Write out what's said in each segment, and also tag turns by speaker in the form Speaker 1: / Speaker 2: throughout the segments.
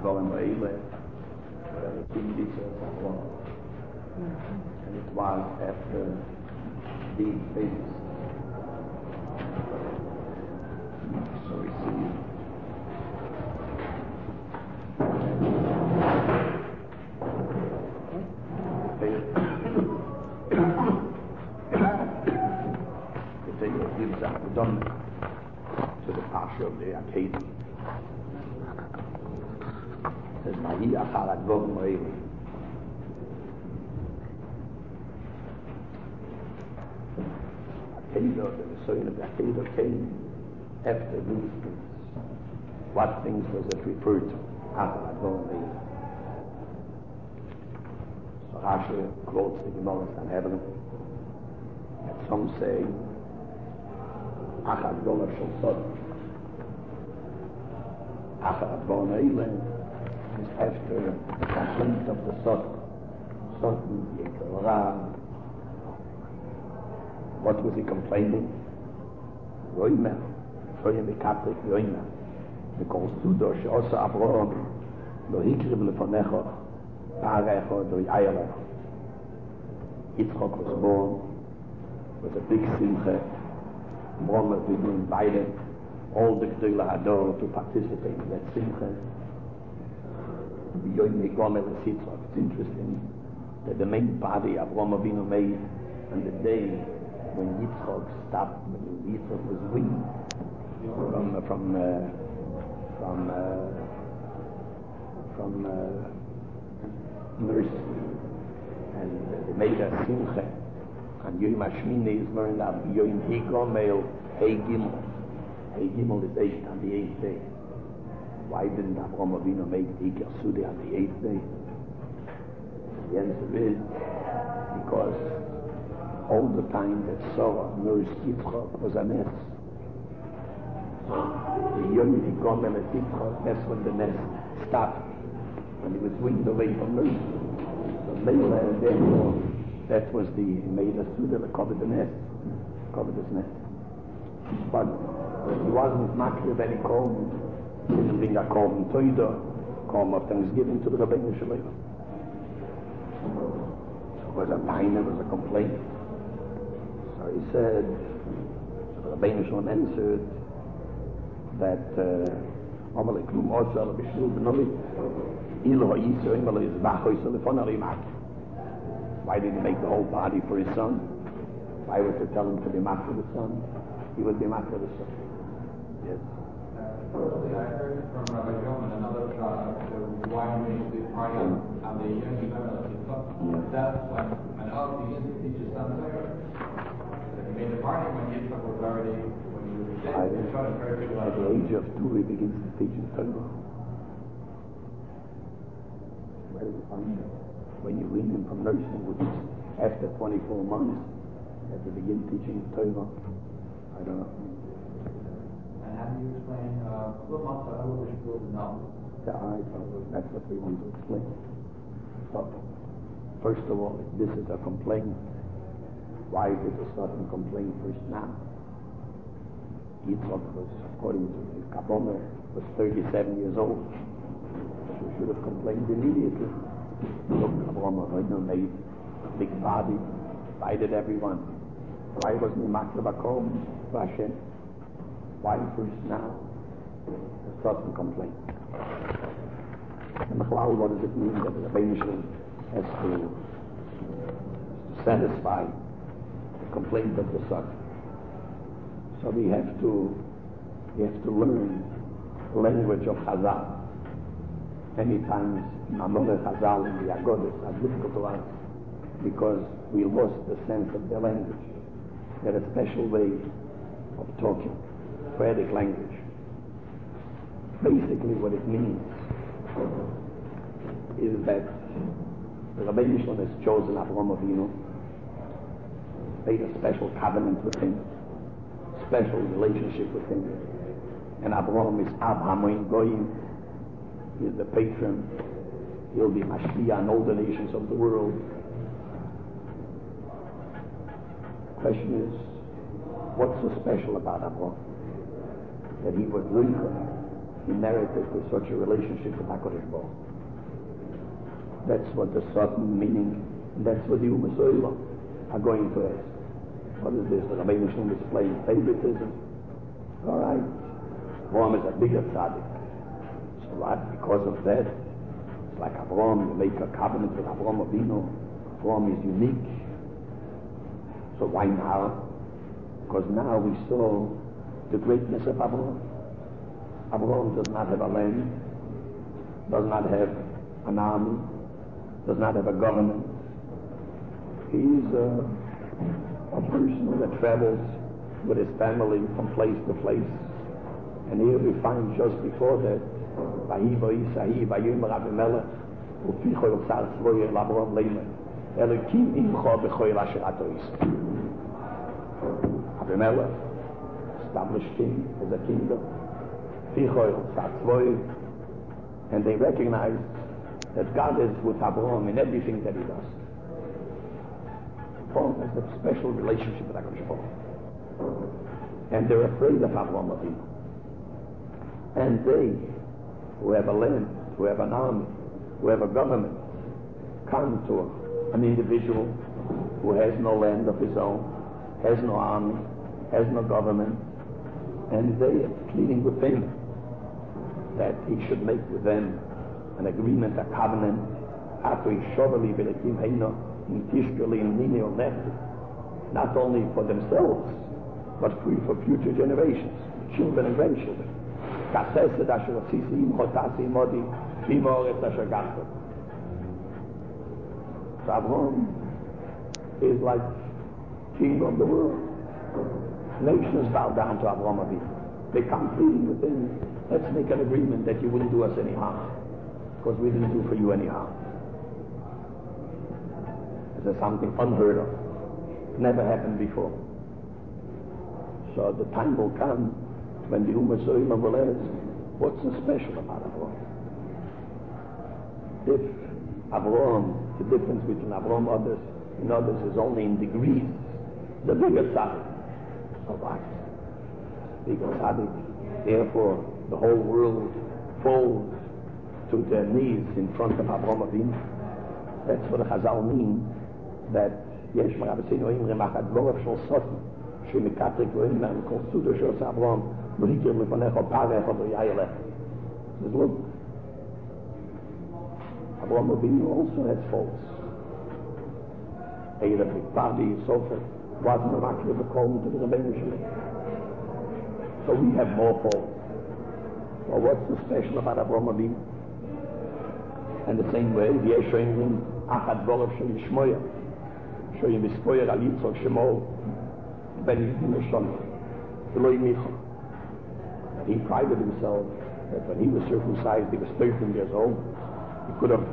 Speaker 1: Golem Eile, and it was after these things. So we see it gives up done to the pastor of the Akedah. Says Mahi Achar Golem Eile. The Messiah of the Akedah came after these things. What things does it refer to? After Golem Eile. So Rashi quotes the Gemara Sanhedrin, and some say Achad Golem Shel Sod. Achad Golem Eile is after the complaint of the Sod. Sod means Yekerah. What was he complaining? Yoimer. Yoimer Mikatrik Yoimer. Because Tudo Sheosa Avraham Lo Hikriv Lefonecho Parecho Do Yayalecho. Yitzchok was born. Was a big simcha. Avraham was invited all the Gdula Hador to participate in that simcha. Yoimer Gomer Yitzchok. It's interesting that the main party Avraham Avinu made on the day when Yitzchok stopped, when Yitzchok was weaned from nurse, and they made a simcha, and Yom HaShmini is learned out Yom Higomel Hey Gimel. Hey Gimel is 8 on the 8th day. Why didn't Avraham Avinu make Iker Sudi on the 8th day? The answer is because all the time that Sarah nourished Yitzchak was a nest. So the Yom Higomel at Yitzchak, that's when the nest stopped, when he was weaned away from nurse. So Leila, and therefore, that was the made us do that covered the nest, covered his nest. But he wasn't makriv any korban. He didn't bring a korban toida, korban of Thanksgiving to the Rabbeinu Shalom. So it was a pain, it was a complaint. So he said, the Rabbeinu Shalom answered that why didn't he make the whole party for his son? Why would they tell him to be marked for the son? He would be marked for the son. Yes.
Speaker 2: Firstly, I heard from Rabbi Joman another why we make the party on the Yom Kippur. That's when all the begins to teach his son Torah. He made the party when Yitzchak was already.
Speaker 1: At the age of 2 he begins to teach in Torah. Where do you find it? When you wean him from nursing, which is after 24 months, at the begin teaching Torah. I don't know.
Speaker 2: And how do you explain
Speaker 1: that's what we want to explain. So, first of all, this is a complaint. Why did the certain complaint first now? Yitzchak was, according to the Kabbalah, was 37 years old. So he should have complained immediately. Look, Avraham Avinu made a big party, invited everyone. Why wasn't he makriv a korban to Hashem? Why first now? A certain complaint. And what does it mean that the Rabbeinu Shalom has to satisfy the complaint of the son? So we have to learn the language of Chazal. Many times, Mamore Chazal and the Agodas are difficult to us because we lost the sense of their language. They're a special way of talking, poetic language. Basically, what it means is that the Rabbeinu Shalom has chosen Avraham Avinu, made a special covenant with him, special relationship with him, and Avraham is Ab Hamoin Goyim. He is the patron. He'll be Mashpia on all the nations of the world. The question is, what's so special about Avraham? That he was Lucha he merited with such a relationship with HaKadosh Baruch Hu. That's what the certain meaning, and that's what the Umas Olam are going to ask. What is this? The Rabbeinu Shalom is playing favoritism. All right. Avraham is a bigger tzaddik. So what? Because of that, it's like Avraham, you make a covenant with Avraham Avinu. Avraham is unique. So why now? Because now we saw the greatness of Avraham. Avraham does not have a land, does not have an army, does not have a government. He's a person that travels with his family from place to place. And here we find just before that, Vayivo Isahi, Vayomer Abimelech, Uficho Yosar Tzvoyer L'Avraham Leimer, Elokim Imcho B'choyel Asher Ato Yisrael. Abimelech established him as a kingdom. Uficho Yosar Tzvoyer, and they recognize that God is with Abraham in everything that he does. Abraham has a special relationship with HaKadosh Baruch Hu. And they're afraid of Abraham Avinu. And they, who have a land, who have an army, who have a government, come to an individual who has no land of his own, has no army, has no government, and they are pleading with him that he should make with them an agreement, a covenant, not only for themselves, but for future generations, children and grandchildren. So Avraham is like king of the world. Nations bow down to Avraham Avinu. They come pleading with him, let's make an agreement that you wouldn't do us any harm, because we didn't do for you any harm. This is something unheard of. Never happened before. So the time will come when the Umas Olam will ask, what's so special about Avraham? If Avraham, the difference between Avraham and others is only in degrees, the bigger tzaddik. So what? Bigger tzaddik. Therefore, the whole world falls to their knees in front of Avraham Avinu. That's what the Chazal mean, that יש מרבסינו אמרים אחת גורף של סוטים שמקטריק רואים להם קונסטוטו שעושה אברהם והכיר לפניך פרח או יאיר לך. Says, look, Avraham Avinu also has faults. He had a big party, so forth. Wasn't a matter of a call to the Rabbeinu Shalom. So we have more faults. Well, what's so special about Avraham Avinu? And the same way, the Yeshua Achad Borov Shel Yishmoya, Shoyim V'Skoyer Al Yitzchok Shemo Ben Yidin Shon Eloi Micha. He prided himself that when he was circumcised, he was 13 years old. He could have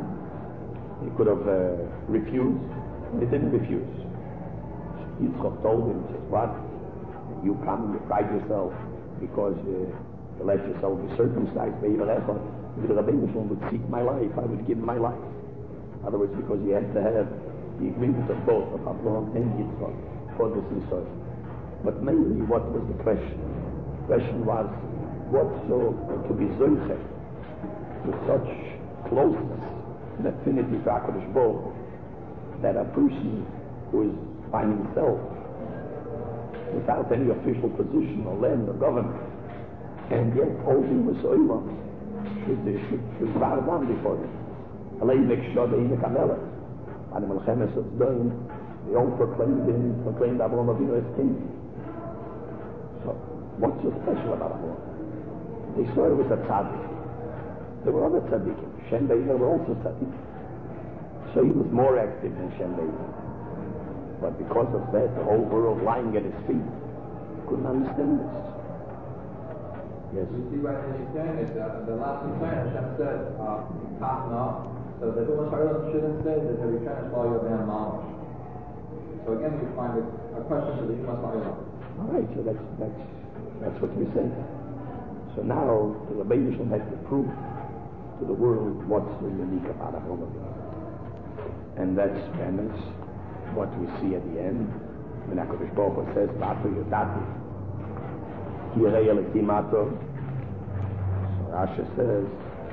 Speaker 1: refused, and he didn't refuse. Yitzchok told him, says, what? You come, you pride yourself because you let yourself be circumcised. If the Rabbeinu Shalom would seek my life, I would give my life. In other words, because he had to have the agreement of both, of Avraham and Yitzchak, for this Nisoy. But mainly, what was the question? The question was, what so to be zoiche to such closeness and affinity to HaKadosh Baruch Hu, that a person who is by himself, without any official position or land or government, and yet all the Umas should bow down before him. Alei Mekshod Eimek HaMelech. And the Melchemes of Zdoim, they all proclaimed Avraham Avinu as king. So, what's so special about Avraham? They saw he was a tzaddik. There were other tzaddikim. Shem Be'er were also tzaddik. So he was more active than Shem Be'er. But because of that, the whole world lying at his feet couldn't understand this. Yes.
Speaker 2: You see right in the saying the last time Hashem said, Kachna, so the Umas Olam shouldn't say that they return to follow your man Mamash. So again, we find a question to the Umas Olam.
Speaker 1: All right, so that's what we say. So now the Rabbeinu Shalom has to prove to the world what's so unique about Avraham Avinu. And that's what we see at the end when HaKadosh Baruch Hu says, "V'ato yodati, Yirei Elokim ato, Rashi says,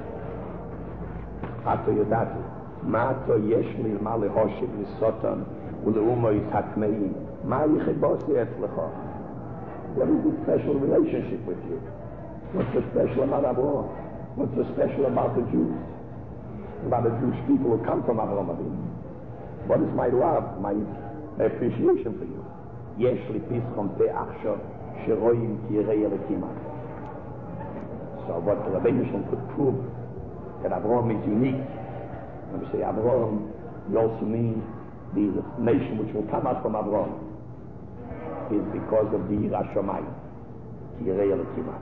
Speaker 1: Ato Yodati, Mato Yeshli Mali Hoshib Nisotan, Uleumo Yishatmeim, Mali Chibosi Etzlecha. What is the special relationship with you? What's so special about Abraham? What's so special about the Jews? About the Jewish people who come from Avraham Avinu? What is my love, my appreciation for you? Yeshli Pischon Pe Achsho, Sheroim Kirei Elekimat. So what the Rebbeinu Shalom could prove that Avraham is unique. When we say Avraham, we also mean the nation which will come out from Avraham is because of the Yiras Shamayim, Kirei Elekimat.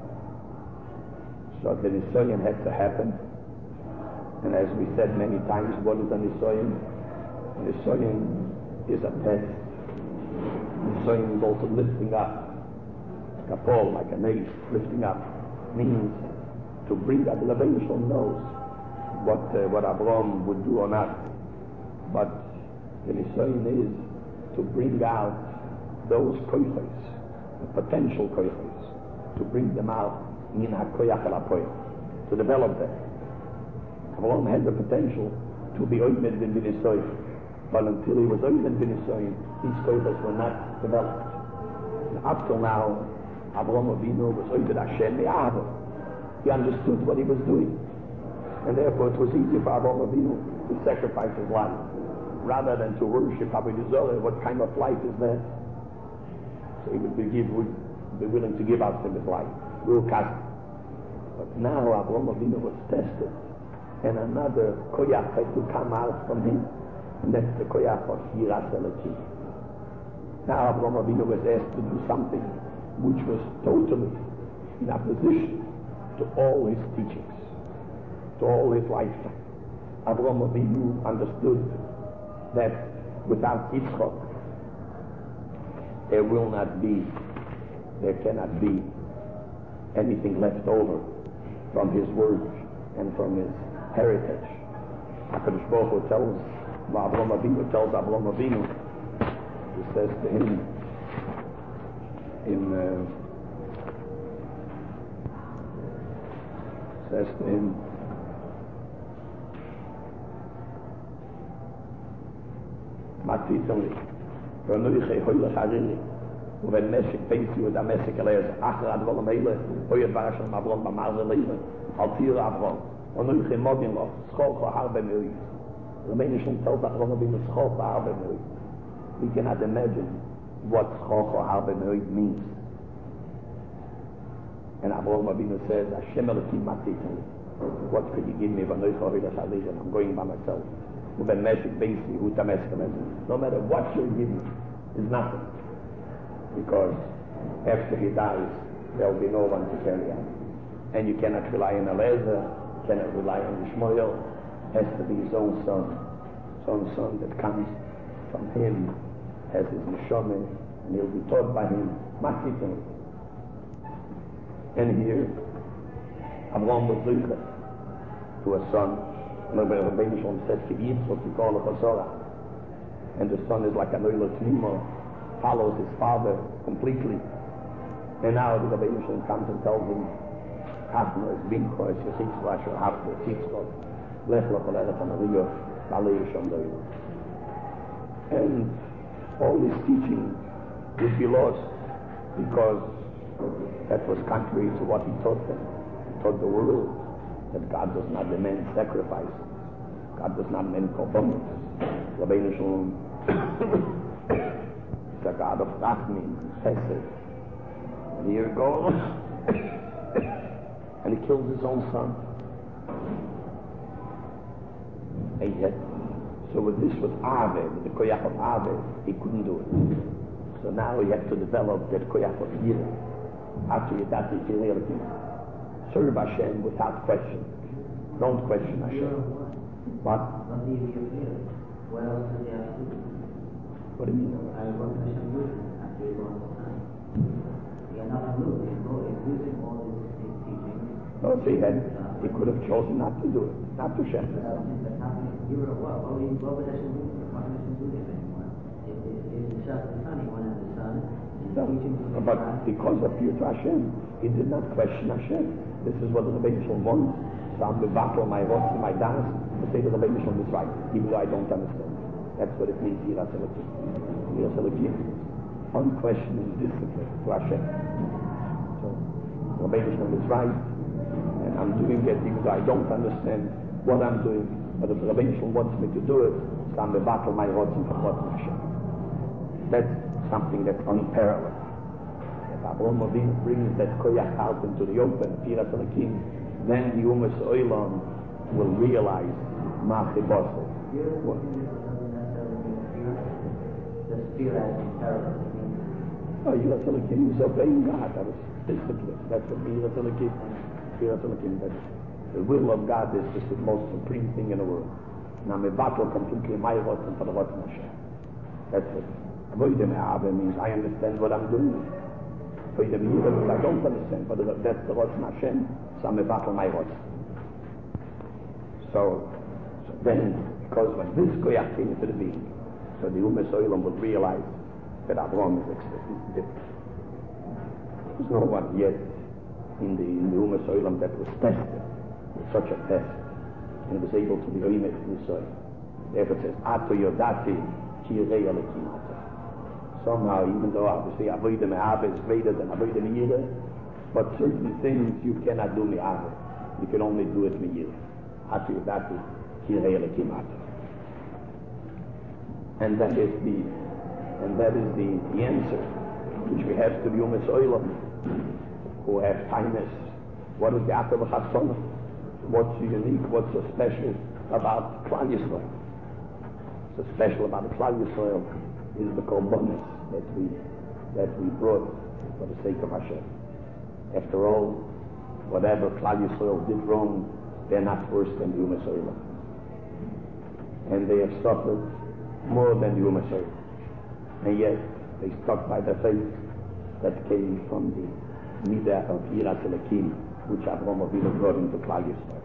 Speaker 1: So the Nisoyan had to happen, and as we said many times, what is a Nisoyan? A Nisoyan is a test. Nisoyan is also lifting up, like a pole, like an ace, lifting up. Means to bring out. The Rebbeinu Shalom knows what Avraham would do or not, but the Nisoyan is to bring out those koichos, the potential koichos, to bring them out in hakoyach al hapoel, to develop them. Avraham had the potential to be oimed in the Nisoyan, but until he was oimed in the Nisoyan, these koichos were not developed. And up till now, Avraham Avinu was oimed Hashem me'ahava. He understood what he was doing, and therefore it was easy for Avraham Avinu to sacrifice his life rather than to worship Avodah Zarah. What kind of life is that? So he would be willing to give out his life. But now Avraham Avinu was tested, and another koyach had to come out from him, and that's the koyach of Yiras Elokim. Now Avraham Avinu was asked to do something which was totally in opposition to all his teachings, to all his lifetime. Avraham Avinu understood that without Yitzchak, there cannot be anything left over from his words and from his heritage. HaKadosh Baruch Hu tells Avraham Avinu, he says to him, says to him, Matitali, Ronuiche Hoyle Harili, when Meshik Pensi with a Meshik Elez, Achad Volamele, Hoyat Barasham Avron Bamarzalele, Altir Avron, Ronuiche Moginlo, Scholko Harbe Mui. The Rebbeinu Shalom tells Avraham Avinu Scholko Harbe Mui. We cannot imagine what Scholko Harbe Mui means. And Avraham Avinu says, Hashem Elokim Matitali. What could you give me? I'm going by myself. No matter what you give me, is nothing. Because after he dies, there will be no one to carry on. And you cannot rely on Eliezer, cannot rely on Ishmael. Has to be his own son that comes from him, has his neshama, and he'll be taught by him. And here, Avraham was Zucher to a son, and the Rebbeinu Shalom says, and the son is like an oil tmimo, follows his father completely. And now the Rebbeinu Shalom comes and tells him, and all his teaching would be lost because that was contrary to what he taught them. He taught the world that God does not demand sacrifices. God does not demand korbanos. Rebbeinu Shalom is a God of Rachmim, Chesed. And here it goes. And he kills his own son. And yet, so with this with Ave, with the koyach of Ave, he couldn't do it. So now he had to develop that koyach of Yireh. After Yidati Yireh, serve Hashem without question. Don't question Hashem. What?
Speaker 3: What else does he have to do?
Speaker 1: What do you mean?
Speaker 3: What can Hashem do after he's lost the time? He had nothing to do. He's losing all his teachings.
Speaker 1: No, so he could have chosen not to do it, not to shed it.
Speaker 3: But how can you were what? What would Hashem do? Why would Hashem do this anymore? If it's just the son, he wanted the son.
Speaker 1: No, but because of fear to Hashem, He did not question Hashem. This is what the Rebbeinu Shalom wants. So I'm battle my rots and my dance to say the Rebbeinu Shalom is right, even though I don't understand. That's what it means, Yiras Elokim. Yiras Elokim, unquestioning discipline to Hashem. So the Rebbeinu Shalom is right, and I'm doing it even though I don't understand what I'm doing. But if the Rebbeinu Shalom wants me to do it, so I'm battle my rots and Hashem. That's something that's unparalleled. Avraham Avinu brings that koyach out into the open, Yiras Elokim, then the Umas Olam will realize Machi Bosel.
Speaker 3: The fear as terrible.
Speaker 1: Oh, Yiras Elokim is obeying God. That is discipline. That's what Yiras Elokim. Yiras Elokim. The will of God is just the most supreme thing in the world. Now, my battle completely my rot and for the rot of Hashem. That's it. Avoiding Abba means I understand what I'm doing. I don't understand, but that's the Rotz Hashem, so I'm a battle my Rotz. So then, because when this Koyach came into the being, so the Umas Olam would realize that Avraham is different. There's no one yet in the Umas Olam that was tested with such a test and was able to be Oimet in the soil. Therefore it says, Ato Yodati Kirei Alekim Ato. Somehow, even though obviously Avodah Me'ava is greater than Avodah Me'ira, but certain things you cannot do Me'ava. You can only do it Me'ira. Atu Yodati Kirei Alekim Ato. And that is the answer which we have to the Umas Olam, who have kindness. What is the Ato V'Chatzonah? What's so unique, what's so special about Klal Yisrael? So special about the Klal Yisrael is the korbanos that we brought for the sake of Hashem. After all, whatever Klal Yisrael did wrong, they're not worse than the Umas Olam. And they have suffered more than the Umas Olam. And yet, they stuck by the faith that came from the Midah of Yiras Elokim, which Avraham Avinu brought into Klal Yisrael.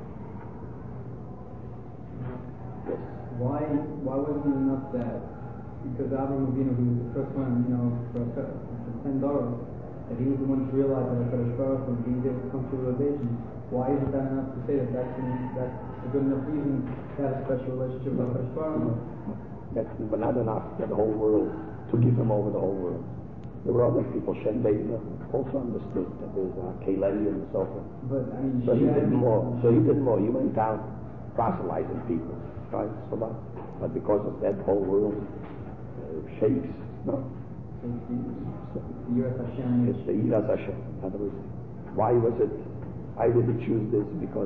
Speaker 1: Yes.
Speaker 4: Why wasn't it enough that because Avraham Avinu, he was the first one, for 10 dollars, that he was the one to realize that HaKadosh Baruch Hu, he was able to come to realization. Why isn't that enough to say that that's a good enough reason to have a special relationship with HaKadosh Baruch Hu?
Speaker 1: That's not enough for the whole world, to give him over the whole world. There were other people, Shem Beitner, also understood that there's Kaleli and so forth.
Speaker 4: But I mean,
Speaker 1: so he did more. He went out proselytizing people, right? But because of that, whole world shakes. No.
Speaker 4: It's the Yiras Hashem.
Speaker 1: It's the Yiras Hashem. In other words, why did he choose this? Because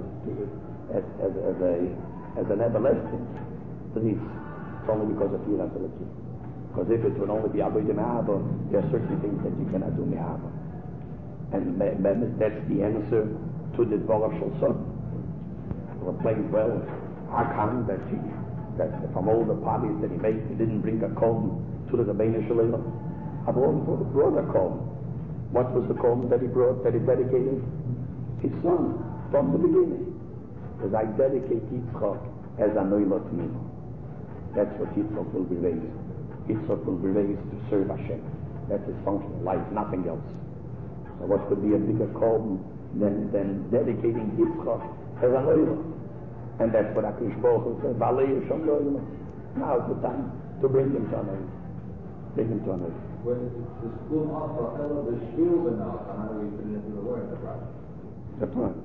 Speaker 1: as an everlasting belief, it's only because of Yiras Elokim. Because if it would only be Avodah Me'ava, there are certain things that you cannot do Me'ava. And that's the answer to the Dvar of Shalson. We're playing well. Hakam, that from all the parties that he made, he didn't bring a comb to the Rebbeinu Shalom. Avraham brought a comb. What was the comb that he brought, that he dedicated? His son, from the beginning. Because I dedicate Yitzchak as a Noilot Mino. That's what Yitzchak will be raised. Yitzchak will be raised to serve Hashem. That's his functional life, nothing else. So what could be a bigger calm than dedicating Yitzchak as an oil? And that's what HaKadosh Baruch Hu said, now is the time to bring him to an oil. Bring him to an oil.
Speaker 2: When the school also fellow the shul enough, and how do we put it into the word, the right?
Speaker 1: That's right.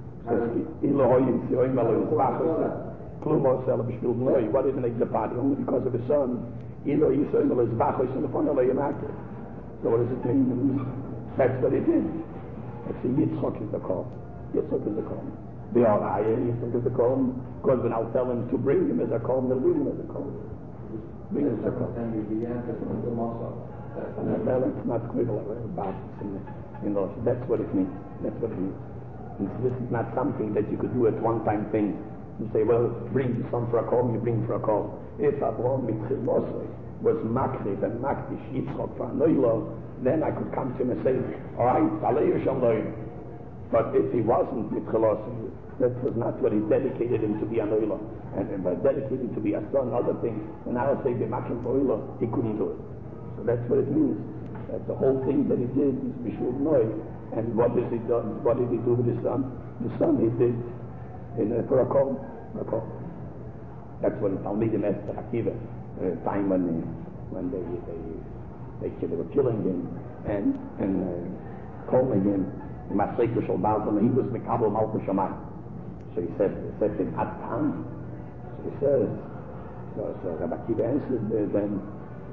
Speaker 1: What did he make the party? Only because of his son. So what does it mean? That's what it is. It's the Yitzchak is the call. Yitzchak is the call. The Araya, Yitzchak is the call. Because when I'll tell him to bring him as a call, they'll bring him as a call. Bring him as a call. Let's not quibble about it. That's what it means. That's what it means. This is not something that you could do at one-time thing. You say, well, bring the son for a call, you bring for a call. If Avraham was makriv and makdish Yitzchak for a noilo, then I could come to him and say, all right, Alei Shalom. But if he wasn't mitchelos, that was not what he dedicated him to be a noilo. And by dedicating to be a son, other things, and I would say be makriv for oilo, he couldn't do it. So that's what it means. That the whole thing that he did is Bishul Noi, And what did he do with his son? The son he did for a call. That's what Talmidim asked Akiva, time when they were killing him and calling him Masreika Shal Baltam. He was Mekabel Malchus Shamayim. So he said to him, Atan. So he says, so Rabbi Akiva answered then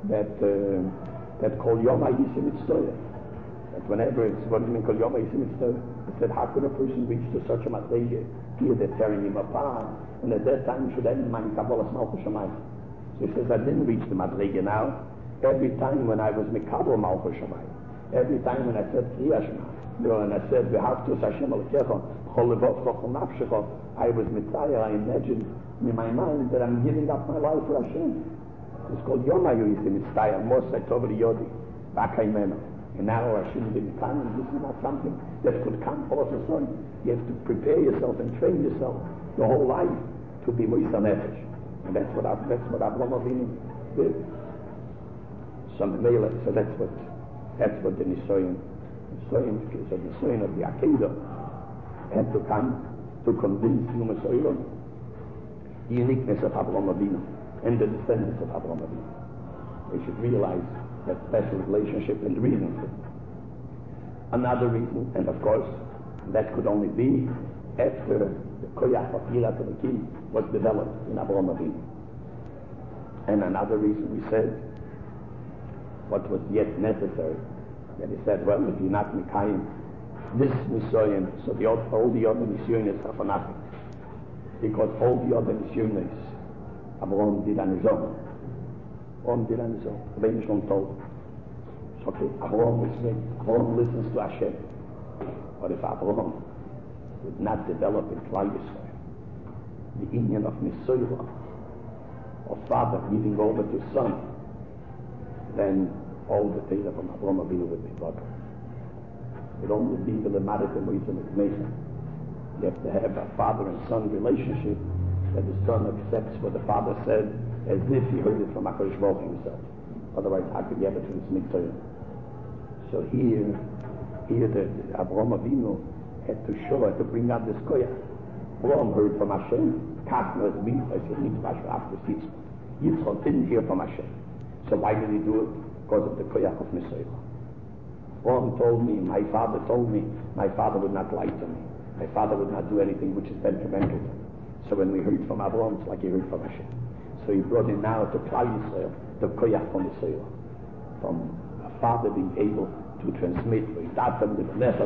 Speaker 1: that Kol Yom Yisim Mitzdoya. That whenever it's what do you mean Kol Yom Yisim Mitzdoya? He said, how could a person reach to such a Masreika? Here they're tearing him apart, and at that time should end my Kabbalah Malchus Shamayim. So he says, I didn't reach the Madrege now. Every time when I was Mekabel Malchus Shamayim, every time when I said Kriya Shema, and I said V'havtus Hashem Elokecha Chol Levavcha Chol Nafshecha, I was Mitzayah. I imagined in my mind that I'm giving up my life for Hashem. It's called Yom HaYoyim Mitzayah Mosai Tovri Yodi B'Akay Mena. And now I shouldn't be kind. This is not something that could come all of a sudden. You have to prepare yourself and train yourself the whole life to be Moisa Nefesh. And that's what Avraham Avinu did. So that's what the Nisoyin of the Akedah had to come to convince Umas Olam the uniqueness of Avraham Avinu and the descendants of Avraham Avinu. They should realize that special relationship and reason for it. Another reason, and of course, that could only be after the Koyach of Yirat Elokim was developed in Avraham Avinu. And another reason we said, what was yet necessary, that he said, well, if you're not Mikayim, this Nisoyin, so all the other Nisoyin are for nothing. Because all the other Nisoyin Avraham did on his own. The Benish one told. So, okay, Avraham listens to Hashem. But if Avraham would not develop in Klal Yisrael the union of Nisoyah, of father giving over to son, then all the Torah from Avraham Avinu would be broken. It only be the Lemadik and Moisem Meisem. You have to have a father and son relationship that the son accepts what the father said as if he heard it from HaKadosh Baruch Hu himself. Otherwise, how could you ever transmit Torah? So here the Avraham Avinu had to bring out this koyach. Avraham heard from Hashem. Kachno is me, as you need to wash after Yitzchak. Yitzchak didn't hear from Hashem. So why did he do it? Because of the koyach of Nisoyah. Avraham told me, my father told me, my father would not lie to me. My father would not do anything which is detrimental. So when we heard from Avraham, it's like he heard from Hashem. So he brought in now to Klal Yisrael the koyach from Nisoyah, from a father being able to transmit. That's the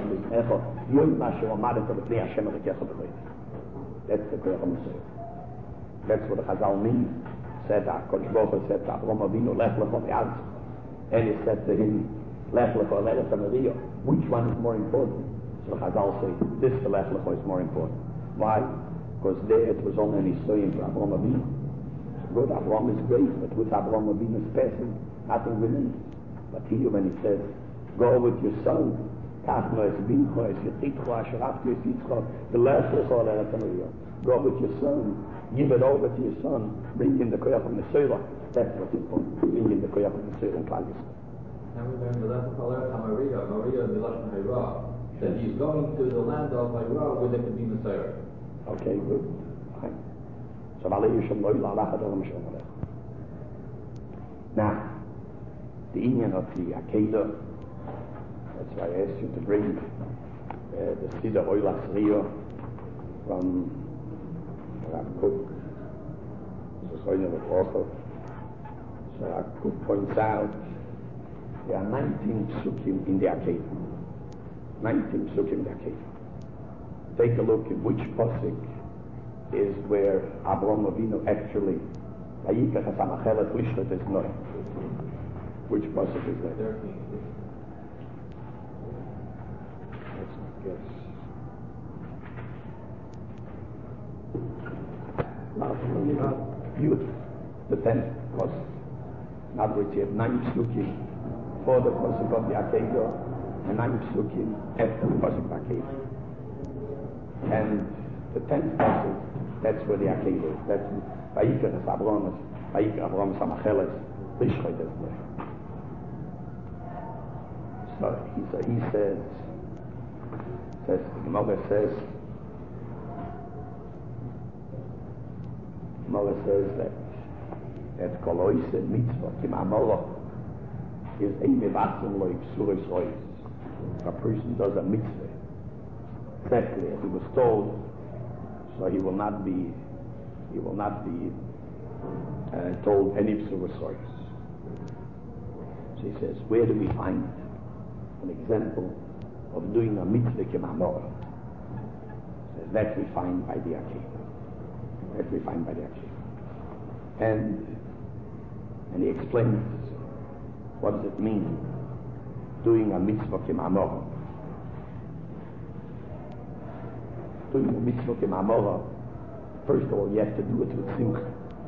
Speaker 1: koyach of Nisoyah. That's what the Chazal means. Said HaKadosh Baruch Hu said to Avraham Avinu, Lech lecha me'artz. And he said to him, Lech lecha le'eretz Maria. Which one is more important? So Chazal say, this the Lech lecha is more important. Why? Because there it was only Nisoyim for Avraham Avinu. So good, Avraham is great, but with Avraham Avinu's passing, nothing remains. But here when he says, go with your son, Kachno es bincho es yititcho asher after Yitzchak, the Lech lecha le'eretz Maria. Go with your son, give it over to your son, bring in the koyach of Nisoyah. That's what's important. Bring in the koyach of Nisoyah and Klal Yisrael.
Speaker 2: And we learned the lesson called Maria the Lashon Hira, that he's going to the land of Hira where there could be Messiah.
Speaker 1: Okay, good. Fine. So now, the union of the Akedah, that's why I asked you to bring the Siddur Oilach Rio from Rav Kook. So Rav Kook points out there are 19 psukim in the Akedah. 19 psukim in the Akedah. Take a look at which pasuk is where Avraham Avinu actually Vayikach HaSamachelet Lishlet es Noah. Which pasuk is that?
Speaker 2: 13.
Speaker 1: Let's guess. Yud, the 10th pasuk. In other words, you have 9 psukim for the pasuk of the Akedah and 9 psukim after the pasuk of Akedah. And the 10th pasuk, that's where the Akedah is. That's Vayikach Avraham, Vayikach Samacheles, Lishchot es Noah. So he says, The Gemara says that Koloise mitzvah kim amora is a mevatzim lo ipsuris ois. If a person does a mitzvah exactly as he was told, so he will not be told any psuris ois. So he says, where do we find an example of doing a mitzvah kim amora? Says that we find by the Akeidah. And he explains what does it mean doing a mitzvah kim amora. Doing a mitzvah kim amora, first of all, you have to do it with simcha.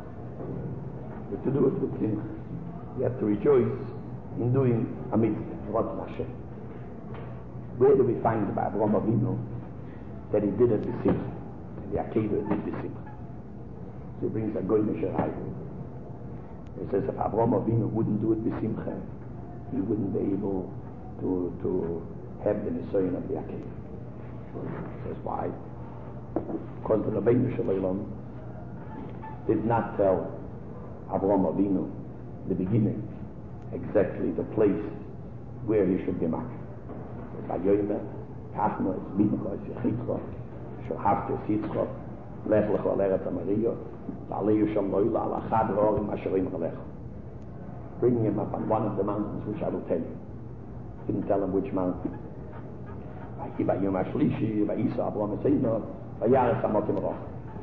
Speaker 1: You have to rejoice in doing a mitzvah. What's Hashem? Where do we find about Avraham Avinu that he did it with simcha? And the Akeidah did with simcha. So he brings a goyim sherayim. He says if Avraham Avinu wouldn't do it with simcha, he wouldn't be able to have the nisayon of the Akeidah. He says why? Because the Rabbeinu Shalom did not tell Avraham Avinu the beginning exactly the place where he should be makar. Vayomer, Kachno, Mincha, Yitzchak, Shohavte Yitzchak, Lech Lecha Aleret Amario, Valeyu Sham Loila Al Achad Rorim Asherim Alecha. Bringing him up on one of the mountains, which I will tell you. Didn't tell him which mountain. Vayom Ashlishi, Vayisa Avraham Eseino, Vayaretz Amokim Roch.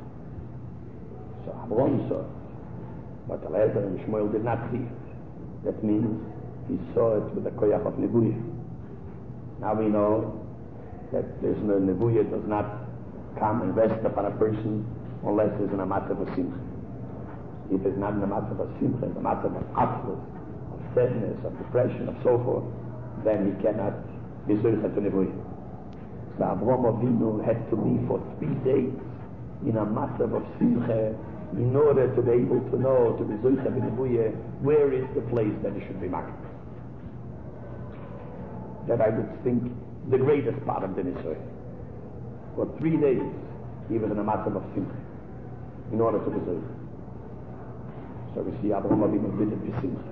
Speaker 1: So Avraham saw, but Eliezer and Shmuel did not see it. That means he saw it with the koyach of Nebuah. Now we know that there's no Nebuah does not come and rest upon a person unless it's in a matter of simcha. If it's not in a matter of simcha, in a matter of atzvus, of sadness, of depression, of so forth, then he cannot be zoicha to Nebuah. So Avraham Avinu had to be for 3 days in a matter of simcha in order to be able to know, to be zoicha to Nebuah, where is the place that he should be makar. That I would think the greatest part of the Nisoy. For 3 days, he was in a matter of simcha, in order to be zoicha. So we see Avraham Avinu did it with simcha.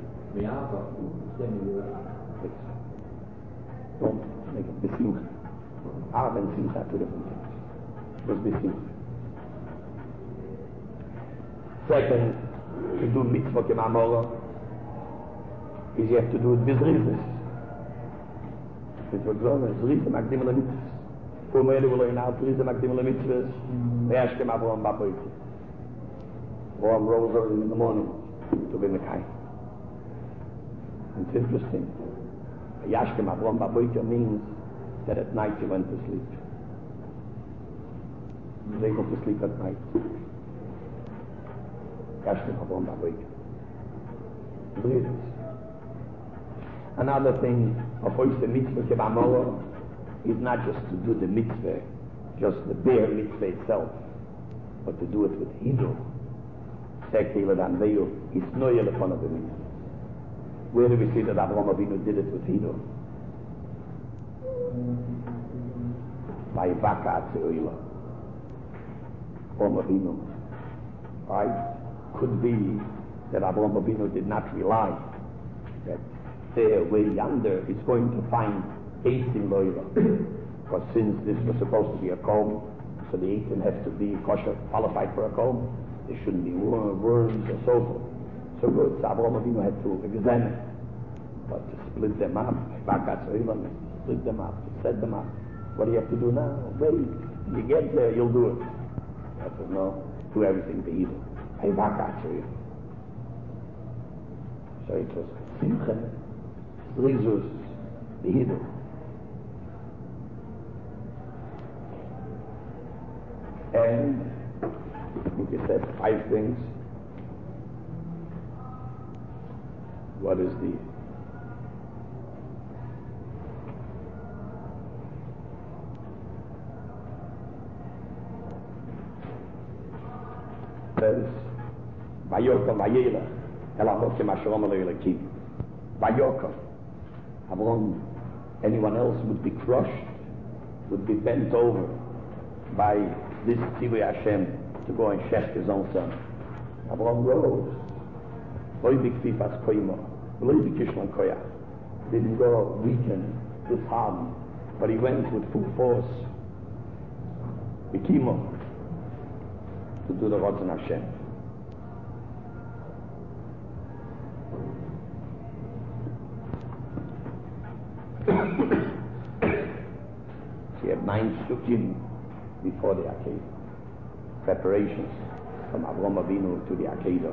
Speaker 1: Don't make it with simcha. Av and simcha are two different things. It was with simcha. Second, to do mitzvah kim amora is you have to do it bizrizis. It was so, zrizim akdim le mitzvahs. Umeli will learn out zrizim akdim le mitzvahs. Ve'ashkem Avraham ba'boiti. Avraham rose early in the morning to be Mekai. It's interesting. Ve'ashkem Avraham ba'boiti means that at night he went to sleep. He was able to sleep at night. Another thing of the mitzvah kevamora is not just to do the mitzvah, just the bare mitzvah itself, but to do it with hidur. It's no yelefon of the mitzvah. Where do we see that Avraham Avinu did it with hidur? By vakat se'oila. Avraham Avinu, right? Could be that Avraham Avinu did not rely that there, way yonder, is going to find 18 loyla. Because since this was supposed to be a comb, so the 18 have to be kosher, qualified for a comb. There shouldn't be worms or so forth. So good, so Avraham Avinu had to examine. But to split them up, split them up, to set them up. What do you have to do now? Wait, you get there, you'll do it. You have to know, do everything to evil. So it was simcha, rizus, behidu. And I think you said 5 things. What is the says Vayokam Vayela Elamokim Asherom Elokim Vayokam Avraham, anyone else would be crushed would be bent over by this Tzivui Hashem to go and shech his own son. Abraham rose. Didn't go weaken, disheartened, but he went with full force. Bikimo to do the Ratzon Hashem. So you have 9 Sukkim before the Akedah. Preparations from Avraham Avinu to the Akedah.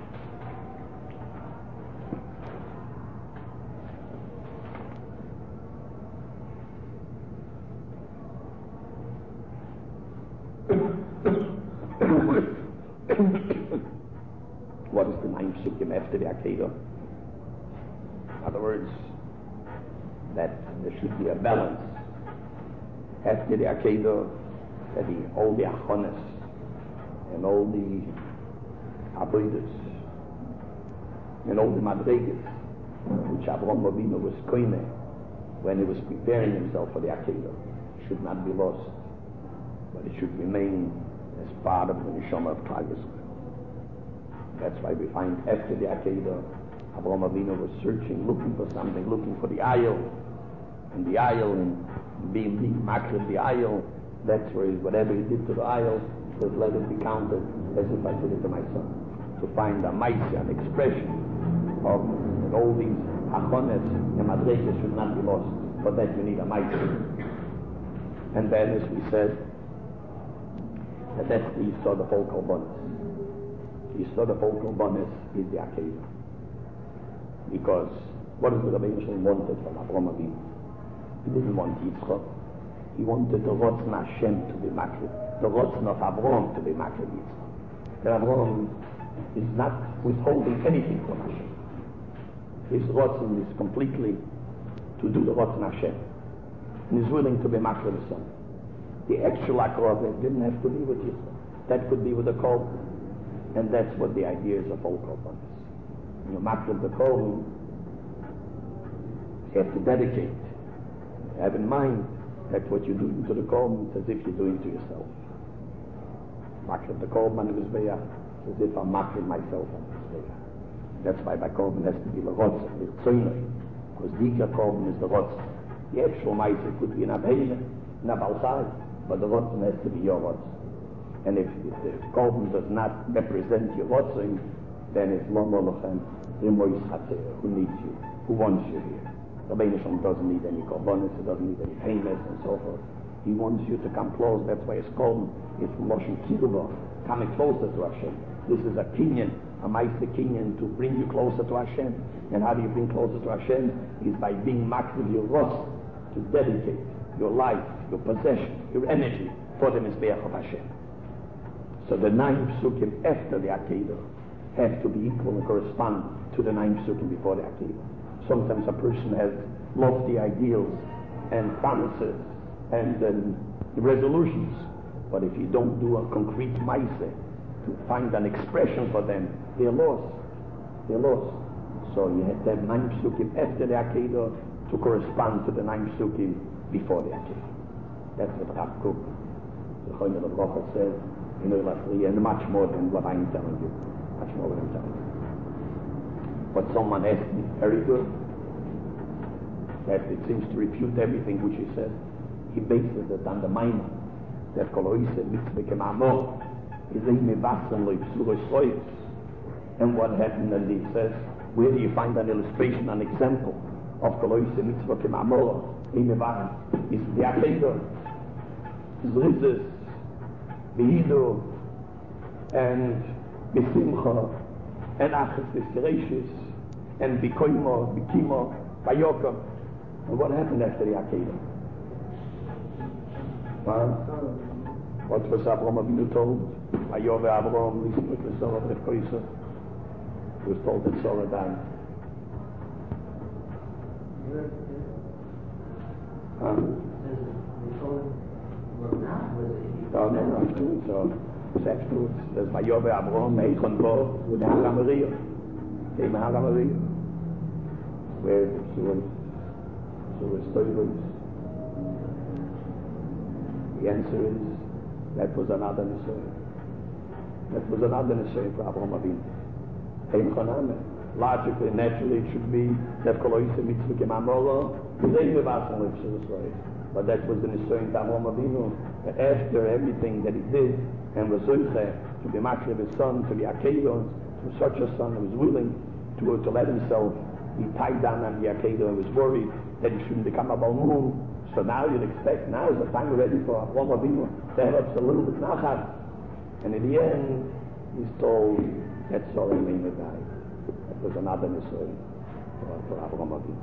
Speaker 1: What is the 9 Sukkim after the Akedah? In other words, that there should be a balance. After the Akedah, that all the Achones and all the Avodas and all the Madrigas which Avraham Avinu was koine when he was preparing himself for the Akedah should not be lost, but it should remain as part of the Neshama of Klal Yisrael. That's why we find after the Akedah, Avraham Avinu was searching, looking for something, looking for the Ayil, and the Ayil, and being makrib the Ayil. That's where whatever he did to the Ayil, says, let it be counted as if I did it to my son. To find a maisa, an expression of that all these achones and madrekas should not be lost. For that you need a maisa. And then, as we said, that's the Yisod of all Korbanos. The Yisod of all Korbanos is the Akedah. Because what is the Rebbeinu Shalom wanted from Avraham Avinu? He didn't want Yitzchak. He wanted the Ratzon Hashem to be makrib, the Ratzon of Avraham to be makrib Yitzchak. That Avraham is not withholding anything from Hashem. His Ratzon is completely to do the Ratzon Hashem, and is willing to be makrib his son. The actual Akrava didn't have to be with Yitzchak. That could be with the Korban, and that's what the idea is of all Korbanos. When you makrib the Korban, you have to dedicate. Have in mind that what you do to the Korban is as if you're doing to yourself. Makrib the Korban is as if I'm makrib myself on this way. That's why my Korban has to be the Ratzon, the Tzonah, because the Korban is the Ratzon. The actual Maisa could be in Avheina, in Abalchai, but the Ratzon has to be your Ratzon. And if the Korban does not represent your Ratzon, then it's Lo Molochem, Rimois Chatzeh, who needs you, who wants you here. Rebbeinu Shalom doesn't need any korbanos, he doesn't need any payments and so forth. He wants you to come close. That's why his korban is from Loshen Kirba, coming closer to Hashem. This is a kinyan, a ma'aser kinyan to bring you closer to Hashem. And how do you bring closer to Hashem? Is by being makrib your rosh, to dedicate your life, your possession, your energy for the Mizbeach of Hashem. So the 9 psukim after the Akedah have to be equal and correspond to the 9 psukim before the Akedah. Sometimes a person has lofty ideals and promises and resolutions, but if you don't do a concrete ma'aseh to find an expression for them, they're lost. They're lost. So you have to have 9 psukim after the Akedah to correspond to the 9 psukim before the Akedah. That's what Rav Kook, the Choyner of Rocha, says in Oilafri, and much more than what I'm telling you. Much more than I'm telling you. But someone asked me, very good, that it seems to refute everything which he said. He bases it on the Maimon, that Koloise mitzvah kemamor is a mevasen lo yipsuro sois. And what happened, and he says, where do you find an illustration, an example of Koloise mitzvah kemamor, a mevasen, is the Akedah, Zritzes, Behidu, and Besimcha, and Achas V'Sereshis, and Bikoimo, Bikimo, Bayokom. And what happened after the Akedah? What was Avraham Avinu told? Ayove Avraham, Lismut L'Sorah V'Koisa. He was told that Sorah died. No, so it's afterwards. There's Ayove Avraham, Eichon Bo, with the Haramariya. Came Haramariya. Where she was stories. The answer is, that was another Nisoy. That was another Nisoy for Avraham Avinu. Ein Choname. Logically, naturally, it should be that Koloise Mitzvah Kemamoro, but that was the Nisoy to Avraham Avinu. After everything that he did, and was Zoiche, to be Makri of his son, to be Akedah, to such a son who was willing to let himself be tied down on the Akedah and was worried that he shouldn't become a Balmum. So now you'd expect, now is the time ready for Avraham Avinu to have up a little bit nachat. And in the end, he's told that Sorah Leina died. That was another Nisoy for Avraham Avinu.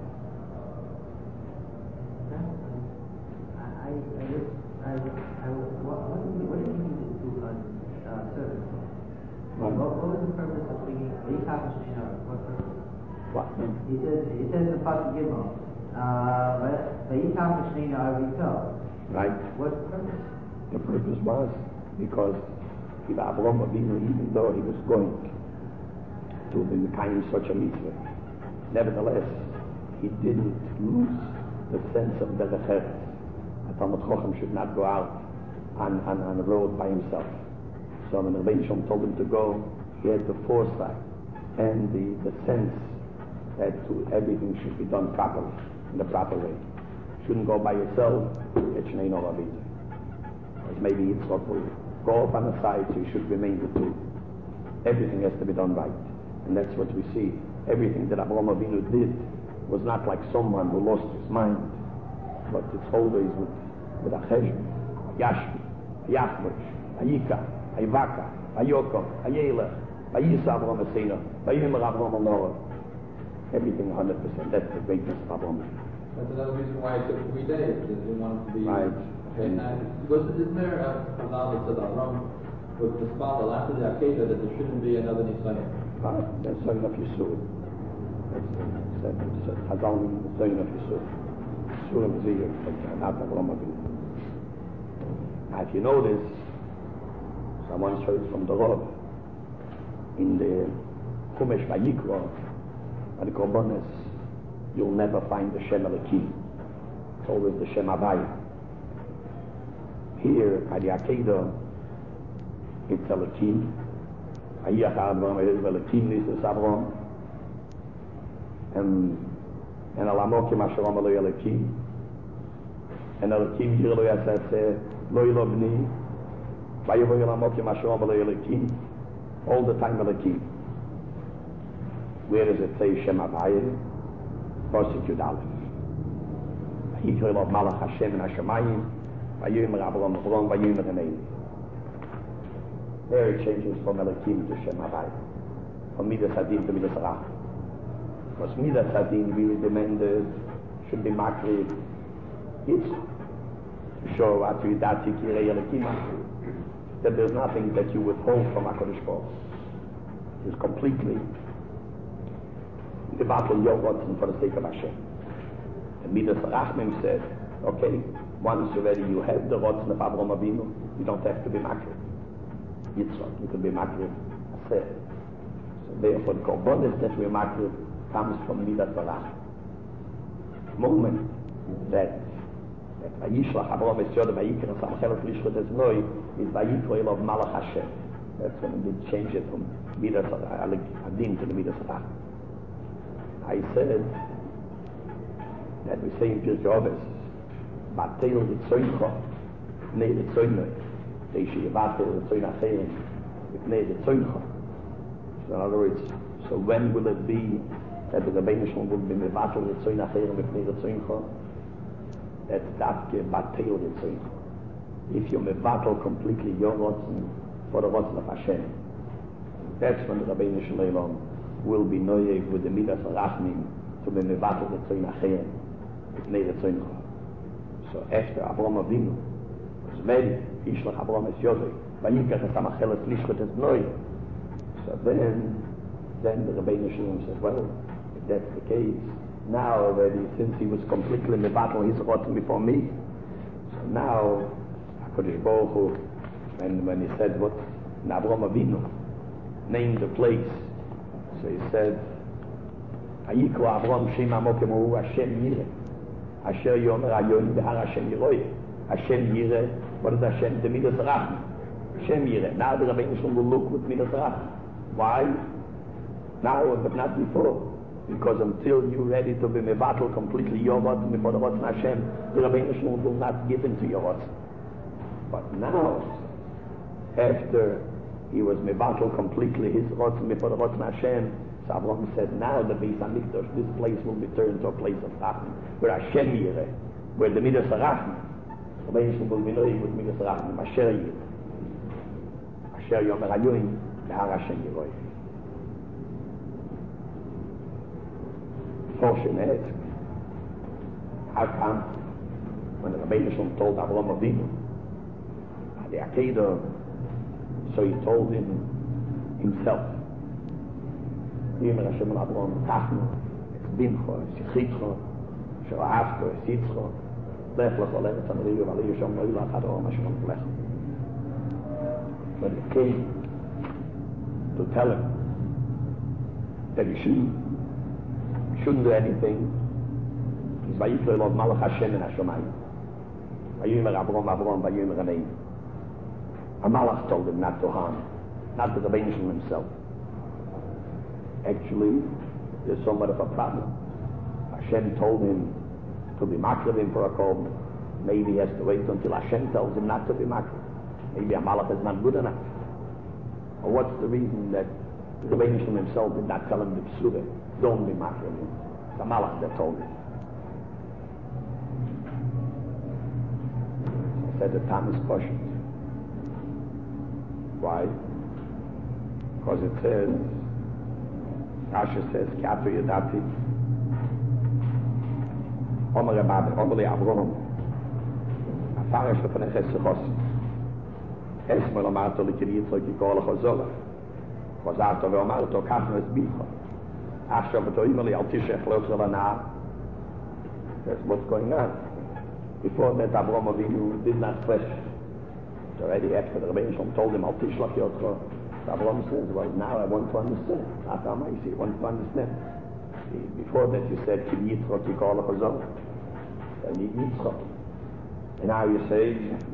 Speaker 3: What do you mean to serve? What was the purpose of bringing Yichach Shneina? What purpose?
Speaker 1: What?
Speaker 3: It says in Pasuk Gimel, Yichach Shneina Arvito.
Speaker 1: Right.
Speaker 3: What purpose?
Speaker 1: The purpose was because Avraham Avinu, even though he was going to be Mekayim such a mitzvah, nevertheless, he didn't lose the sense of Derech Eretz. A Talmud Chochem should not go out on a road by himself. So when the Rebbeinu Shalom told him to go, he had the foresight and the sense that everything should be done properly, in the proper way. Shouldn't go by yourself, it's Shnei Nor Avita. As maybe Yitzchak will go off on the side, so you should remain the two. Everything has to be done right. And that's what we see. Everything that Avraham Avinu did was not like someone who lost his mind, but it's always with a cheshbon, a yashbi, a yachbosh, a yika, a yivaka, a yokom, a yelech, a yisa Avraham Asena, a yimer Avraham Alora. Everything 100%. That's the greatness of Avraham.
Speaker 2: That's another reason why it took 3 days. They wanted to be
Speaker 1: right.
Speaker 2: And isn't there a knowledge that Avraham was responded after the Akedah that there shouldn't be another Nisayon?
Speaker 1: That's Zoyin of Yisur. That's Chazal Zoyin of Yisur. Yisur is here, but not Avraham Avinu. Now, if you notice, someone heard from the Rav in the Chumash Vayikra, by the Korbanos, you'll never find the Shem Elokim. It's always the Shem Havaya. Here, by the Akedah, it's Elokim. Ayach Avraham is Elokim, this is Avraham. And Alamokim Asherom Eloi Elokim. And Elokim Jirlo Yasaseh, Loi Lobni, Vayovoy Alamokim Asherom Eloi Elokim. All the time Elokim. Where does it say Shem Havaya? Pasuk Yud Aleph. Vayikra Elov Malach Hashem in Hashemayim, Vayomer Avraham Avraham, Vayomer Emeini. There it changes from Elokim to Shem Havaya, from Midas Hadin to Midas Rach. Because Midas Hadin really demanded should be Makri Yitzchak, to show Atuidati Kirei Elokim, that there's nothing that you withhold from HaKadosh Baruch Hu. It's completely the battle your Ratzon for the sake of Hashem. And Midas Rachmim said, okay, once already you have the Ratzon of Avraham Avinu, you don't have to be Makri Yitzchak, you can be Makri Aseh. So therefore the Korbanos that we Makri comes from Midas Rachmim. The moment that Vayishlach Avraham es Yod Vayikra Samchelet Lishchot es Noi is Vayikra Elov Malach Hashem. That's when they change it from Midas Adin to the Midas Rachmim. I said that we say in Pirkei Avos, Batel Ritzoincha, Pnei Ritzoinoi, Teishi Yevatel Ritzoin Acherim, Pnei Ritzoincha. So in other words, so when will it be that the Rebbeinu Shalom will be Mevatel Ritzoin Acherim, Pnei Ritzoincha? That's Davke Batel Ritzoincha. If you Mevatel completely your Ratzon for the Ratzon of Hashem, that's when the Rebbeinu Shalom will be noyeg with the Midas Rachmim to be Mevatel Ritzoin Acherim, Pnei Ritzoincha. So after Avraham Avinu was ready, Yishlach Avraham es Yodei, Vayikach es Hamachelet Lishchot es Noi. So then the Rebbeinu Shalom says, well, if that's the case, now already, since he was completely Mevatel his Ratzon before me, so now HaKadosh Baruch Hu, when he said what Avraham Avinu named the place, so he said, Ayikra Avraham Shem Amokem Hu Hashem Yireh, Asher Yomer Ayon Behar Hashem Yiroi, Hashem Yireh What is Hashem? The Midas Rachman. Hashem Yireh. Now the Rabbeinu Shalom will look with Midas Rachman. Why? Now, but not before. Because until you're ready to be mevatel completely your rotzen before the rotzen Hashem, the Rabbeinu Shalom will not give into your rotzen. But now, after he was mevatel completely his rotzen before the rotzen Hashem, so Avraham said, now the Beis HaMikdash, this place will be turned to a place of Rachman, where Hashem Yireh, where the Midas Rachman, the Rabbeinu Shalom will be knowing with Midas Rachman, Asher Yireh, Asher Yomer Hayoim, Behar Hashem Yireh. Fortunate, how come when the Rabbeinu Shalom told Avraham Avinu the Akedah, so he told him himself. Yimer Hashem al Avraham Tachnu, es bincho, es yichitcho, she'ohavto, es yitzcho, lech l'chol eretz amriyu, v'aliyu shom lo ilach adom Hashem lech. When he came to tell him that he shouldn't do anything, he's vayiklo elov malach Hashem in Hashemayim. Vayimer Avraham, vayimer Aneim. A malach told him not to harm, not the Rabbeinu Shalom himself. Actually, there's somewhat of a problem. Hashem told him to be makriv him for a korban. Maybe he has to wait until Hashem tells him not to be makriv. Maybe a malach is not good enough. Or what's the reason that the Rabbeinu Shalom himself did not tell him the psuga? Don't be makriv him. It's a malach that told him. I said the time is questioned. Why? Because it says, Rashi says, Kiatu Yadati, Omer Li Avraham, Afarish Lefaneches Sechos, Esmer Omarto Likiriyitzo Kikol Chozola, Chozarto Veomarto Kachno Esbicho, Asher B'Toimer Li Al Tishech Lo Zolana. That's what's going on. Before that, Avraham Avinu did not question. Already after the Rabbeinu Shalom told him, Al Tishlach Yotcho, Avraham says, well, now I want to understand. Atam I see, I want to understand. Before that you said, Ki Yitzchok Yikol Chazor. I need Yitzchok. And now you say,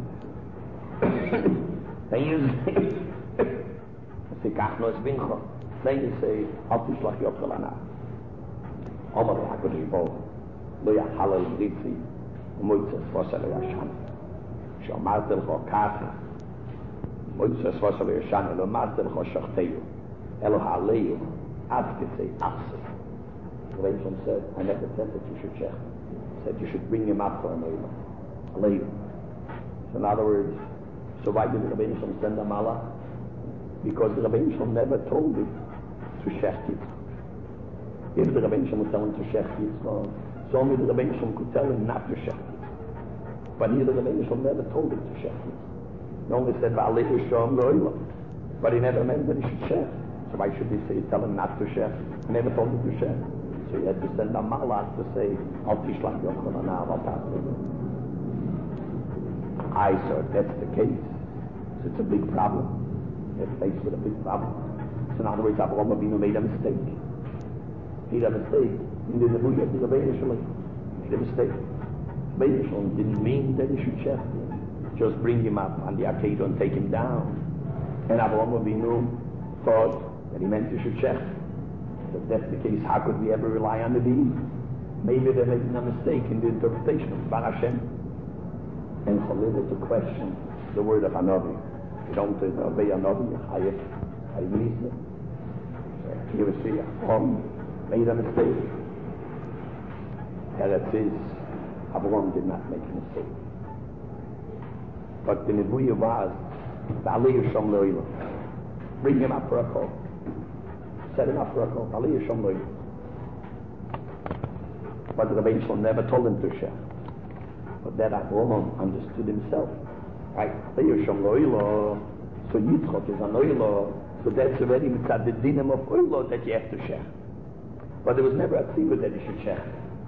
Speaker 1: then you say, Kachno Es Bincho. Then you say, Al Tishlach Yotcho Lana. Omer HaKadosh Baruch Lo Yachalel Ritzi, Umoitzes Vosel Yashan. שאמרת לך ככה, מויצה ספוסה וישנה, לא אמרת לך שכתיו, אלו העליו, עד כצי אפסי. The Rebbe said, I never said that you should check. I said you should bring him up for a Aleyu. So in other words, so why did the Rebbe send a malach? Because the Rebbe never told him to shech Yitzchak. If the Rebbe would tell him to shech Yitzchak, so only the Rebbe could tell him not to shech Yitzchak. But here the Rebbeinu Shalom never told him to shech. He only said, V'alehu shom lo'ila. But he never meant that he should shech. So why should he say, tell him not to shech? He never told him to shech. So he had to send a malach to say, Al tishlach yochel anav al tasveh. I saw if that's the case. So it's a big problem. They're faced with a big problem. So in other words, Avraham Avinu made a mistake. He made a mistake. He did the Buddha of the Rebbeinu Shalom. He made a mistake. Rebbeinu Shalom didn't mean that he should shech him. Just bring him up on the Akedah and take him down. And Avraham Avinu thought that he meant he should shech. If that's the case, how could we ever rely on the Deen? Maybe they're making a mistake in the interpretation of Bar Hashem. And Cholila to question the word of Hanavi. You don't obey Hanavi, I believe it. So here we see Avraham made a mistake. There it is. Avraham did not make a mistake. But the Nebuah was, V'alehu shom lo'ila. Bring him up for a call. Set him up for a call. V'alehu shom lo'ila. But the Rebbeinu Shalom never told him to shech. But that Avraham understood himself. Right? V'alehu shom lo'ila. So Yitzchok is an oila. So that's already mitzad the dinim of oila that you have to shech. But there was never a tzibur that he should shech.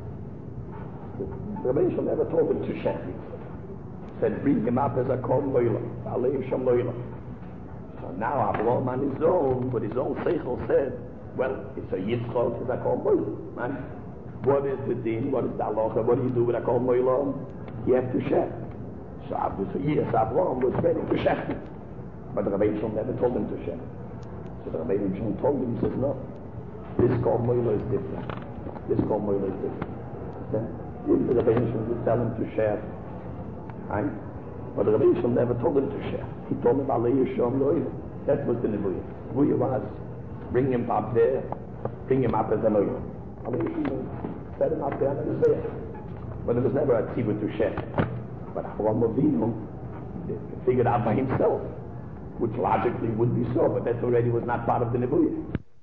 Speaker 1: The Rebbeinu Shalom never told him to shech Yitzchak. Said, bring him up as a kol loila, V'alehu shom loila. So now Avraham on his own, with his own seichel said, well, it's a Yitzchak, it's a kol loila. Right? What is the din? What is the halacha? What do you do with a kol loila? You have to shech. So after for years, Abraham was ready to shechten. But the Rebbeinu Shalom never told him to shecht. So the Rebbeinu Shalom told him, he says, no, this Kol Moila is different. This Kol Moila is different. Then, if the Rebbeinu Shalom would tell him to shecht, right? But the Rebbeinu Shalom never told him to shecht. He told him, Alei Yishom Loile. That was the Nebuah. Nebuah was, bring him up there, bring him up as an oil. Alei Yishom set him up there and he was there. But it was never a tzibur to shecht. But Avraham Avinu figured out by himself, which logically would be so, but that already was not part of the Nebuah.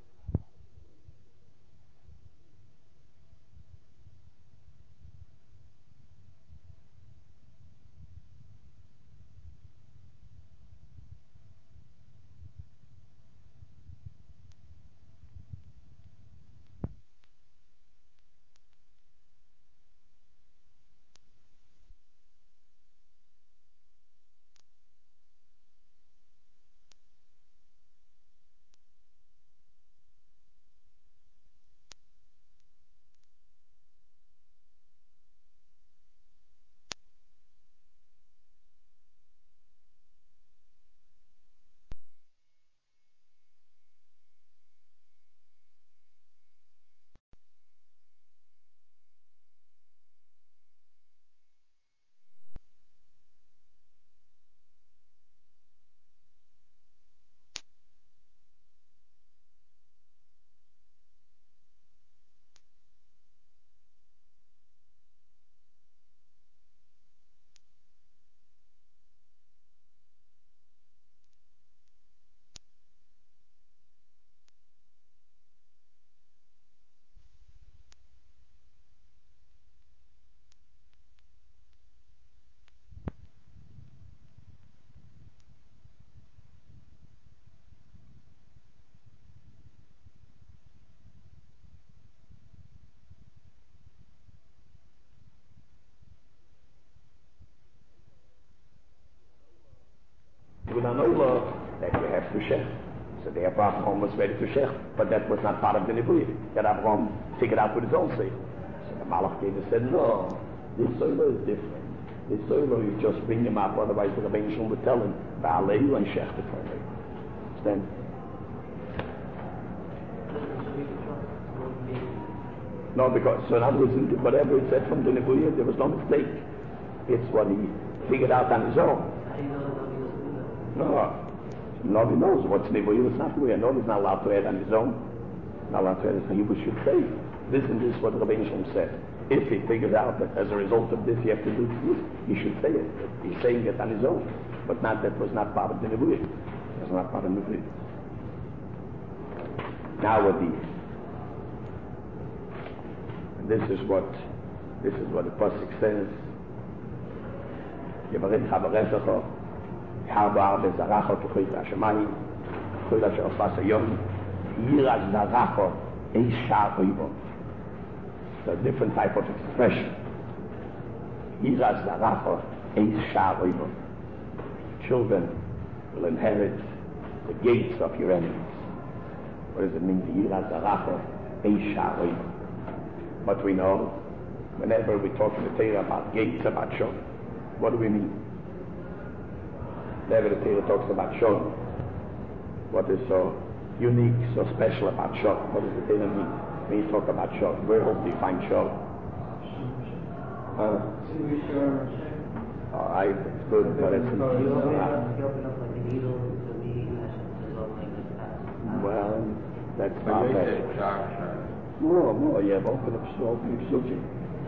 Speaker 1: With an oila, that you have to shecht. So the Abraham was ready to shecht, but that was not part of the Nebuah. That Abraham figured out with his own sake. So the Malach said, no, this oila is different. This oila, you just bring him up, otherwise the Rebbeinu Shalom would tell him, Ba'aleyu and shecht it for him. Understand? No, because, so in other words, whatever it said from the Nebuah, there was no mistake. It's what he figured out on his own. No, nobody knows what's Nebuah, what's not Nebuah. Nobody's not allowed to add on his own. Not allowed to add, so he should say, this and this is what the Rebbeinu Shalom said. If he figures out that as a result of this you have to do this, he should say it. He's saying it on his own, but not that was not part of the Nebuah. It was not part of the Nebuah. Now this is what the pasuk says. Yevarech Chavaresecho. Harba bezaracho kechoyt hashemayim, choyt asher ofas hayom, yiras zaracho eisha oivo. It's a different type of expression. Yiras zaracho eisha oivo. Children will inherit the gates of your enemies. What does it mean? Yiras zaracho eisha oivo. But we know, whenever we talk in the Torah about gates, about shon, what do we mean? Whenever the Torah talks about Shon, what is so unique, so special about Shon? What does the Torah mean when you talk about Shon? Where else do you find Shon? All right, it's good, but it's well, that's not bad. More, you have open up psukim.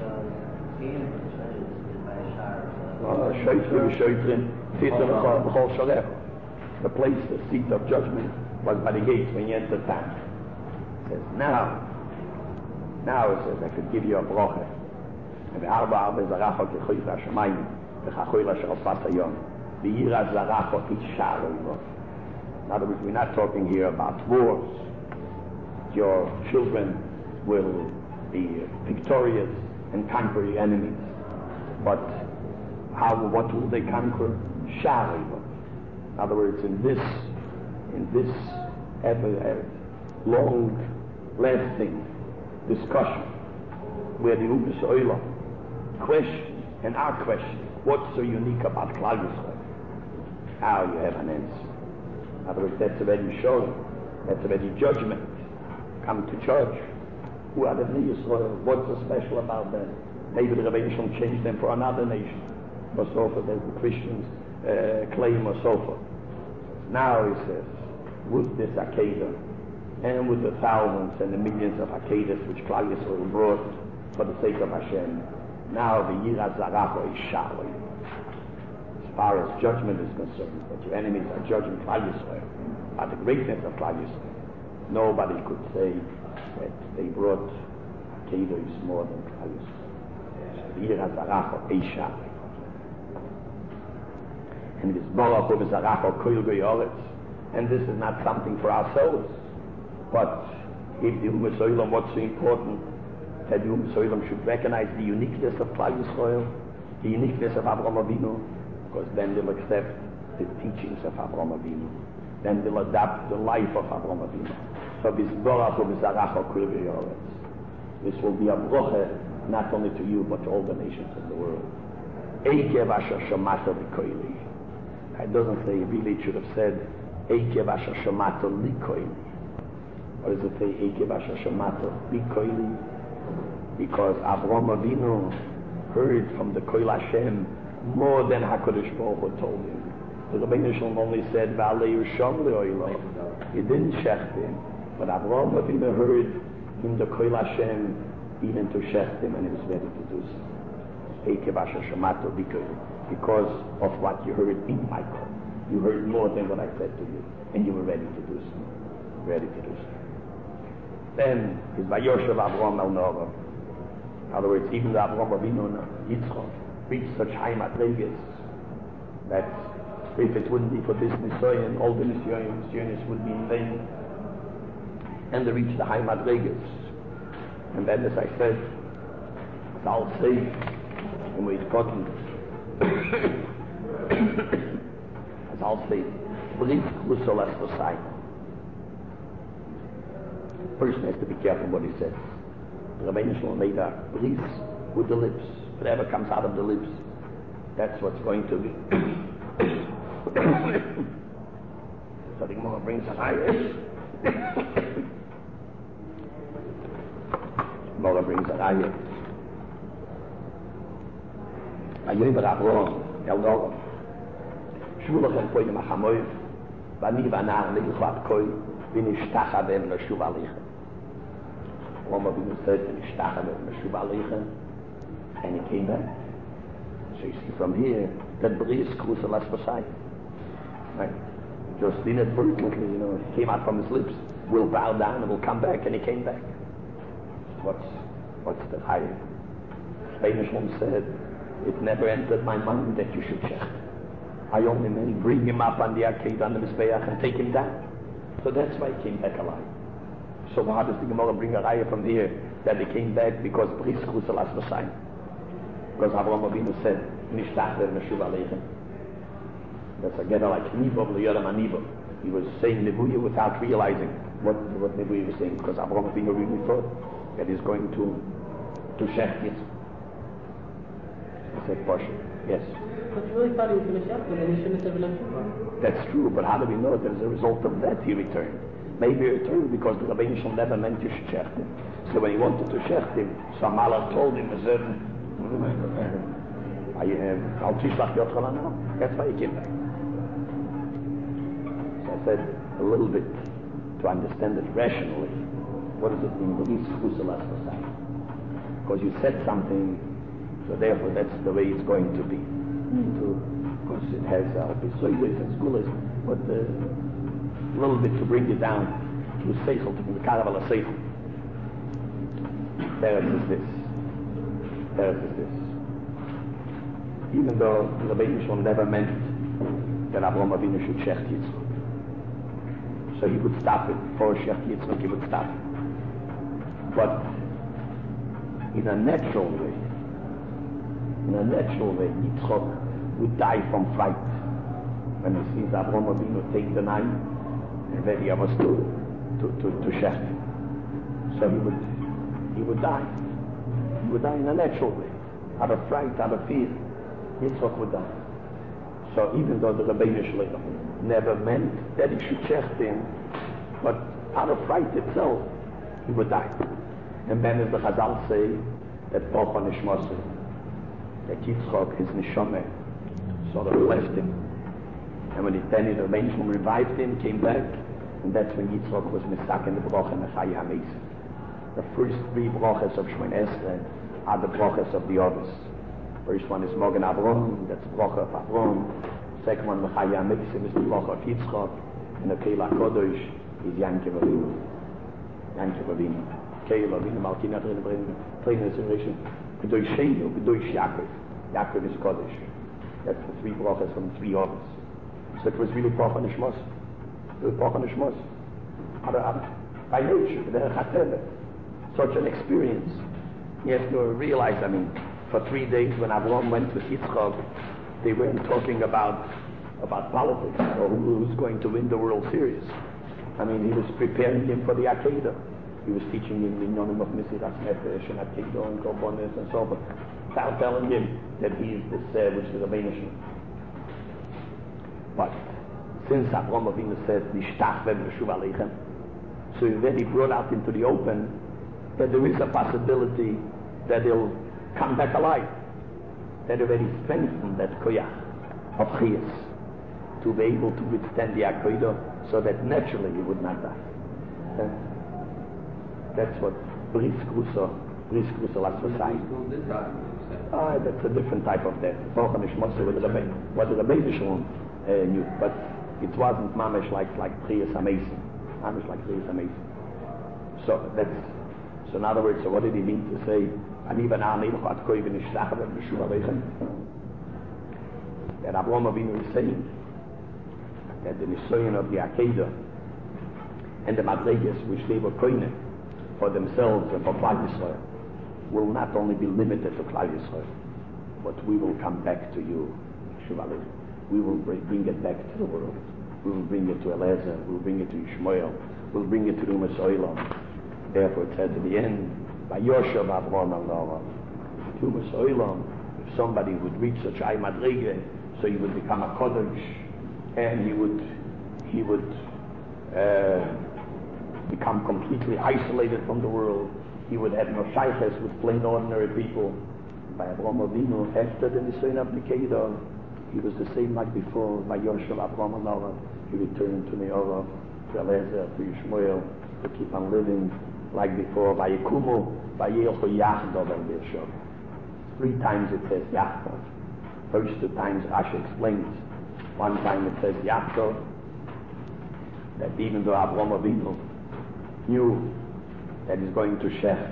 Speaker 1: The place, the seat of judgment, was by the gates when you enter town. It says, now it says, I could give you a bracha. In other words, we're not talking here about wars. Your children will be victorious and conquer your enemies. But what will they conquer? Sha'ariva. In other words, in this ever long-lasting discussion, where the Ugas Oila question and our question What's so unique about Klal Yisrael? Now you have an answer. In other words, that's already shown. That's already judgment. Come to judge. Who are the Bnei Yisrael? What's so special about them? Maybe the Rebbeinu Shalom changed them for another nation. Or so forth, as the Christians claim, or so forth. Now he says, with this Akedah, and with the thousands and the millions of Akedahs which Klal Yisrael brought for the sake of Hashem, now the Yira Zaracho is shallow. As far as judgment is concerned, that your enemies are judging Klal Yisrael by the greatness of Klal Yisrael. Nobody could say that they brought Akedahs more than Klal Yisrael. The Yira Zaracho is shallow. And this Baruch Hu Zaracho Koil Goyoretz, and this is not something for ourselves, but if the Ummah Soilam, what's so important, that the Ummah Soilam should recognize the uniqueness of Klal Yisrael, the uniqueness of Avraham Avinu, because then they'll accept the teachings of Avraham Avinu, then they'll adapt the life of Avraham Avinu. So this Baruch Hu Zaracho Koil Goyoretz, this will be a broche not only to you but to all the nations of the world. Eikev asher shomata b'koili. It doesn't say, really it should have said Eikev asher shomata likoili. Or does it say Eikev asher shomata b'koili? Because Avraham Avinu heard from the Koil Hashem more than HaKadosh Baruch Hu told him. The Rebbeinu Shalom only said V'alei Yisham le'oilo. He didn't shecht him, but Avraham Avinu heard in the Koil Hashem even to shecht him, and he was ready to do so. Eikev asher shomata b'koili. Because of what you heard in my call. You heard more than what I said to you, and you were ready to do so. Ready to do so. Then is Vayoshev Avraham El Nora. In other words, even the Avraham Avinu and Yitzchak reached such high madrigas that if it wouldn't be for this Nisoyan, all the Nisoyanis would be in vain. And they reached the high madrigas. And then, as I said, as I'll say, when we're talking, as I'll say, believe Lusol as the sign. Person has to be careful what he says. The Rebbeinu Shalom made a bris with the lips. Whatever comes out of the lips, that's what's going to be. So the Gemara brings a raya. Gemara brings a raya. Ayover Avraham, El Nora. Shvulachem poyim achamoy, vani vanar leilchat koi, v'nishtachavem l'shuv alichem. Avraham Avinu said, v'nishtachavem l'shuv alichem, and he came back. So you see from here, that bris krusel as Messiah. Right? Just inadvertently, it came out from his lips. We'll bow down and we'll come back, and he came back. What's the higher? Spanish one said, it never entered my mind that you should check. I only meant bring him up on the arcade, on the Mizbeach, and take him down. So that's why he came back alive. So how does the Gemara bring a raya from here that he came back because bris krusel as Messiah? Because Avraham Avinu said, Nishtachver Meshuv Aleichem. That's a gather like Nibov L'Yodam Anibov. He was saying Nebuya without realizing what Nebuya was saying, because Avraham Avinu really thought that he's going to shecht Yitzchak. He said, Pasha, yes.
Speaker 5: But you really thought he was going to shecht him, and he shouldn't have been.
Speaker 1: That's true, but how do we know that as a result of that he returned? Maybe he returned because the Rebbeinu Shalom never meant you should shecht him. So when he wanted to shecht him, some malach told him a certain, I'll teach like Yotzala now. That's why he came back. So I said a little bit to understand it rationally. What does it mean? Because you said something, so therefore that's the way it's going to be. Because it has Pisoides and Skulas, but a little bit to bring it down to Seichel, to the Karavala Seichel. There is this. Even though the Rebbeinu Shalom never meant that Avraham Avinu should shecht Yitzchak. So he would stop it. Before shecht Yitzchak, he would stop it. But in a natural way, Yitzchak would die from fright when he sees Avraham Avinu take the knife and then he was to shecht. So he would die. He would die in a natural way, out of fright, out of fear. Yitzchak would die. So even though the Rebbeinu Shalom never meant that he should check him, but out of fright itself, he would die. And then as the Chazal say, that Bocha Nishmose, that Yitzchak, his Neshama, sort of left him. And when the Rebbeinu Shalom revived him, came back, and that's when Yitzchak was misak in the Bracha Mechaya HaMesim. The first three brachas of Shemon Esrei are the brachas of the Ovis. First one is Mogen Avram, that's the bracha of Avram. Second one, Mechaya HaMesim, is the bracha of Yitzchak. And the Keila Kodosh is Yankiv Avinu. Yankiv Avinu. Keila Avinu, Malkina Training Generation. Kedosh Sheinu, Kedosh Yaakov. Yaakov is Kodosh. That's the three brachas from three Ovis. So it was really bracha Nishmos. It was bracha Nishmos. By nature, such an experience. You have to realize, for 3 days when Avram went with Yitzchak, they weren't talking about politics or who was going to win the World Series. He was preparing him for the Akedah. He was teaching him the Inyanim of Mesiras Nefesh and Akedah and Korbanos and so on, without telling him that he is the Seh, which is the Rebbeinu Shalom. But since Avram Avinu said, Nishtach v'Meshuv Aleichem, so he already brought out into the open that there is a possibility that he'll come back alive. That already strengthened that koyach of chiyas to be able to withstand the akedah, so that naturally he would not die. That's what Bris Kruso last society. That's a different type of death. What the Rebbeinu Shalom knew, but it wasn't mamish like Chiyas HaMesim. Mamish like Chiyas HaMesim. So in other words, so what did he mean to say? That Avraham Avinu is saying that the Nisoyan of the Akedah and the Madregas, which they were koine for themselves and for Klal Yisrael, will not only be limited to Klal Yisrael, but we will come back to you, Shuvalim. We will bring it back to the world. We will bring it to Eliezer. We will bring it to Yishmael. We will bring it to Umas Olam. Therefore it says at the end, by Yoshev Avron Allah, Umas Olam, if somebody would reach such high madrege, so he would become a kodesh, and he would become completely isolated from the world. He would have no shayches with plain ordinary people. By Avraham Avinu, after the Nisayon of the Kedah, he was the same like before. By Yoshev Avram Allah, he returned to Neorah, to Eliezer, to Yishmael, to keep on living like before. By Yekumu, by Yelcho Yachdov and Beershov. 3 times it says Yachdov. First 2 times Rashi explains. 1 time it says Yachdov, that even though Avraham Avinu knew that he's going to shecht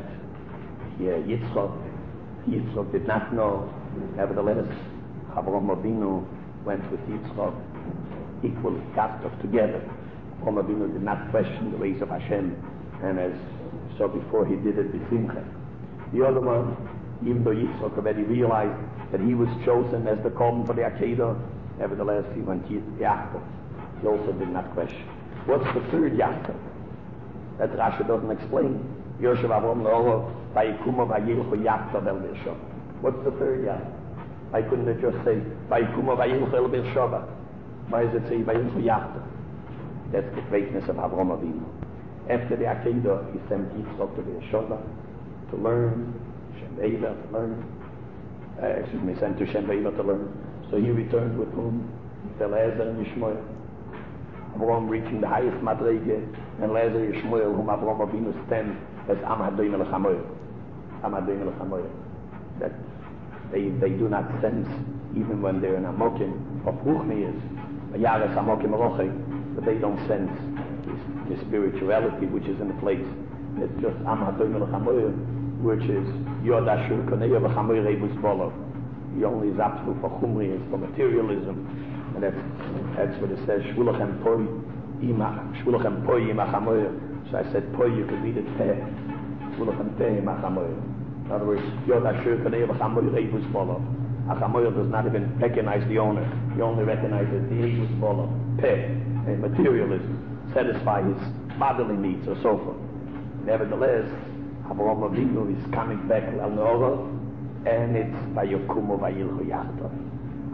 Speaker 1: Yitzchak did not know. Nevertheless, Avraham Avinu went with Yitzchak equally, cast off together. Avraham Avinu did not question the ways of Hashem, and as so before, he did it with Simcha. The other one, even though Yitzchak already realized that he was chosen as the Korban for the Akedah, nevertheless he went Yaakov. He also did not question. What's the third Yaakov? That Rashi doesn't explain. Yoshev Avram Le'orah, Vayikuma Vayilchu Yaakov El Beersheva. What's the third Yaakov? Why couldn't it just say Vayikuma Vayilchu El Beersheva? Why does it say Vayilchu Yaakov? That's the greatness of Avraham Avinu. After the Akedah, he sent Yitzchak to Beersheva to learn, Shem Veiva to learn. Sent to Shem Veiva to learn. So he returned with whom? With Eliezer and Yishmael. Avraham reaching the highest madrege, and Eliezer and Yishmael, whom Avraham Avinu stand as Am Hadoim El Chamoyer. Am Hadoim El Chamoyer. That they do not sense, even when they're in Amokim of Ruchnias, Yares Amokim Rochei, but they don't sense the spirituality which is in the place. It's just Am Hadoim El Chamoyer, which is Yod Ashur Konei V'Chamoyer Eibus Bolo. He only is absolute for Chumri, for materialism. And that's what it says, Shvulachem Poi Ima Chamoyer. So I said Poi, you could read it Peh. Shvulachem Peh Ima Chamoyer. In other words, Yod Asher Kanei Chamoyer Eibus Bolo. A Chamoyer does not even recognize the owner. He only recognizes the Eibus Bolo. Peh, materialism. Satisfy his bodily needs or so forth. Nevertheless, Avraham Avinu is coming back Al Neorah, and it's Vayikumu Vayilchu Yaakov.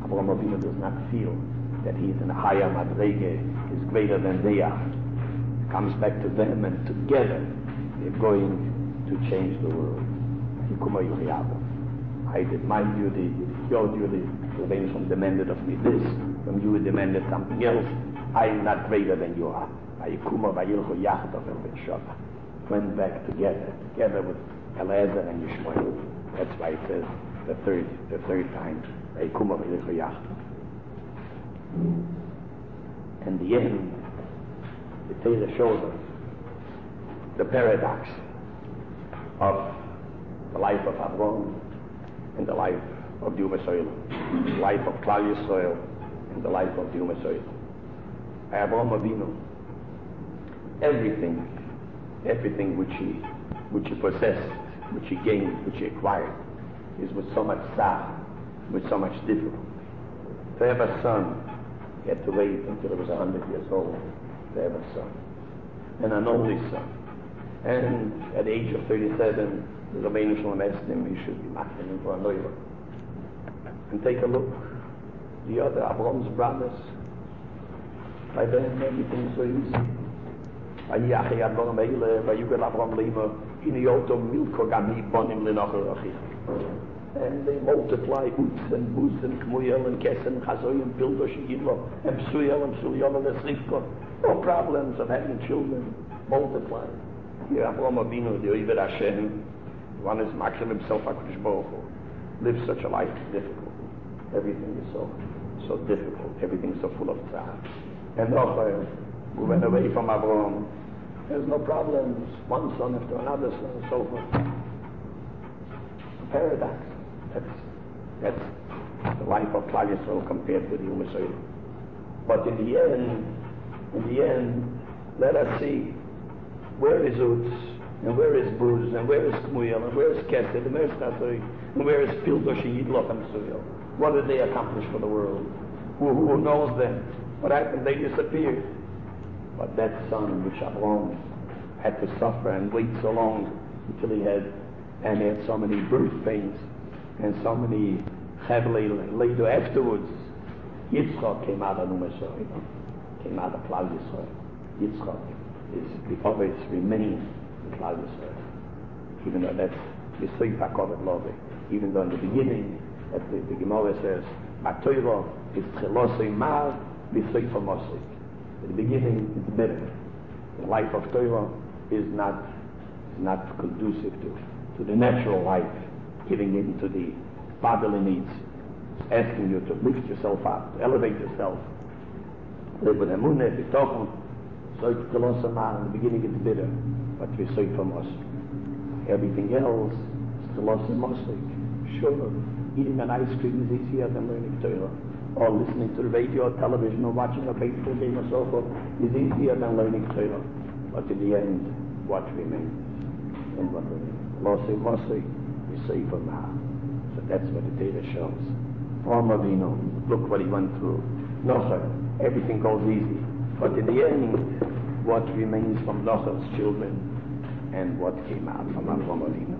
Speaker 1: Avraham Avinu does not feel that he is in a higher madrege, is greater than they are. Comes back to them, and together they're going to change the world. I demand you, your duty, the Rebbeinu demanded of me this, from you demanded something else. I am not greater than you are. Went back together with Eliezer and Yishmael. That's why it says the third time. And the end, the Torah shows us the paradox of the life of Avraham and the life of the Umm, the life of Klal Yisrael and the life of the Umm. Avraham Avinu, everything which he possessed, which he gained, which he acquired, is with so much sorrow, with so much difficulty. To have a son, he had to wait until he was 100 years old to have a son, and an only son. And at the age of 37, the Rebbeinu Shalom asked him he should be makrim for a noiva. And take a look, the other Avram's brothers, by them everything's so easy. And they multiply Utz and Buz and Kmuyel and Kes and Chazoy and Pildosh and Yidlo and Psuyel and Psuyel and Esrifko. No problems of having children. Multiply. Here Avraham Avinu, the Oived Hashem, one is makrim himself HaKadosh Baruch Hu, lives such a life of difficulty. Everything is so difficult. Everything is so full of tzar. And Nochel, who went away from Avraham, there's no problems. One son after another son and so forth. A paradox. That's the life of Klal Yisrael compared with the Umm Yisrael. But in the end, let us see where is Utz, and where is Buz, and where is Kmuyel, and where is Kesed, and where is Chazoy, and where is Pildosh and Yidloch and Psuyel. What did they accomplish for the world? Who knows them? What happened? They disappeared. But that son, which Avraham had to suffer and wait so long until he had so many birth pains and so many chavlei later afterwards, Yitzchak came out of Umm Yisrael, came out of Klal Yisrael. Yitzchak is always remained in Klal Yisrael, even though that's Yisrael Pakovet Love. Even though in the beginning, as the Gemara says, Matoiro is Tchilosei Mar Yisrael Famosei. In the beginning, it's bitter. The life of Torah is not conducive to the natural life, giving in to the bodily needs. It's asking you to lift yourself up, to elevate yourself. Live with emunah, bitochon. So it's in the beginning it's bitter, but we say from us. Everything else is Mosik. Sure, eating an ice cream is easier than learning Torah. Or listening to the radio or television or watching a baseball game or so forth is easier than learning Torah. But in the end, what remains? And what remains? Mosik, we say from now. So that's what the Torah shows. Avraham Avinu, look what he went through. Nochel, everything goes easy. But in the end, what remains from Nochel's children and what came out from Avraham Avinu?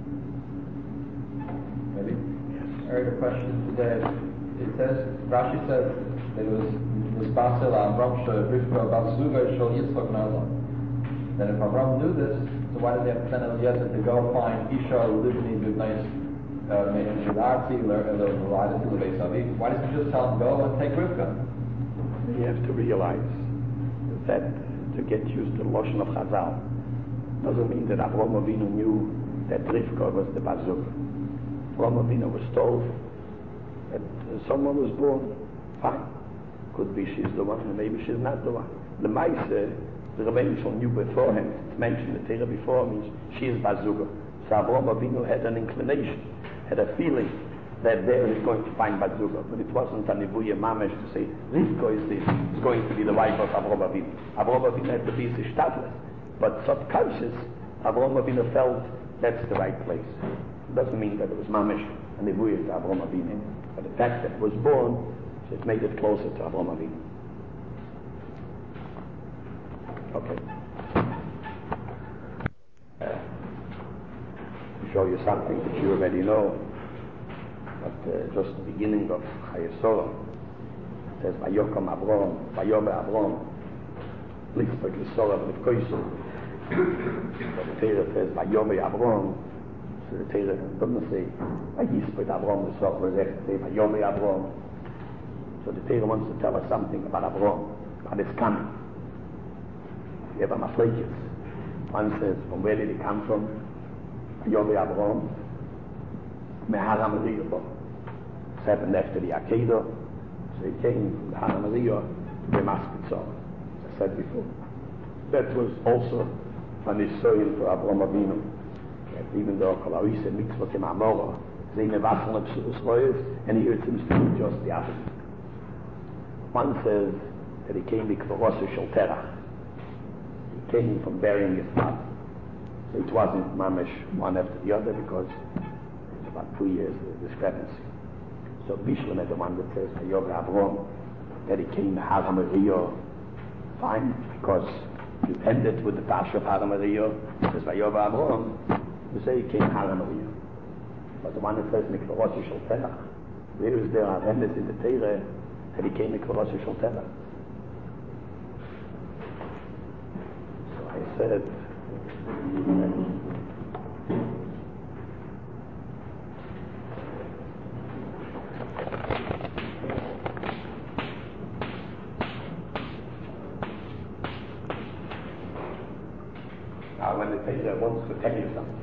Speaker 2: Maybe? Yes. I heard a question today. It says, Rashi says that it was Basel Avram Rivka Batzuga Shal Yitzchak Nazon. Then if Avram knew this, so why did they have to send Eliezer to go find Isha Livni B'nais Menarti L'La'adati L'Beis Avi? Why doesn't he just tell him go and take Rivka?
Speaker 1: You have to realize that to get used to the Lashon of Chazal doesn't mean that Avraham Avinu knew that Rivka was the Bazooka. Avraham Avinu was told that someone was born, fine. Could be she's the one, and maybe she's not the one. The Maise, the Rebbeinu knew beforehand, to mention the Torah before means she is Bazooka. So Avraham Avinu had an inclination, had a feeling that there he's going to find Bazooka, but it wasn't a Nevuya Mamesh to say, Rivka is going to be the wife of Avraham Avinu. Avraham Avinu had to be Sishtatlis, but subconscious, Avraham Avinu felt that's the right place. It doesn't mean that it was Mamesh and Nevuya to Avraham Avinu, but the fact that it was born, so it made it closer to Avraham Avinu. Okay. To show you something that you already know. But just the beginning of Chayesora. It says, Vayokom Avrom, Vayomer Avrom, Litzpek Yisora V'Livkoisu. The Torah says, Vayomer Avrom. So the Torah doesn't say, Vayispek Avrom Yisora V'Livkoisu, say, Vayomer Avrom. So the Torah wants to tell us something about Avrom, about his coming. We have a Maflekes. One says, from where did he come from? Vayomer Avrom. Mehar HaMoriah. It happened after the Akedah. So he came from the Har HaMoriah to Maspitzah, as I said before. That was also an historian for Avraham Avinu. That even though Kolarisa Mitzvah Kem Amora, they never and here it seems to be just the opposite. One says that he came because Shel Terach. He came from burying his father. So it wasn't mamish one after the other because it's about 2 years discrepancy. So Bishlam is the one that says Vayomer Avrom, that he came to Har HaMoriah, fine, because you ended with the Pasha of Har HaMoriah, it says Vayomer Avrom, you say he came to Har HaMoriah. But the one that says Mikvarosi Shel Terach, where is there a remnant in the Torah that he came to Mikvarosi Shel Terach? So I said, when the Torah wants to tell you something,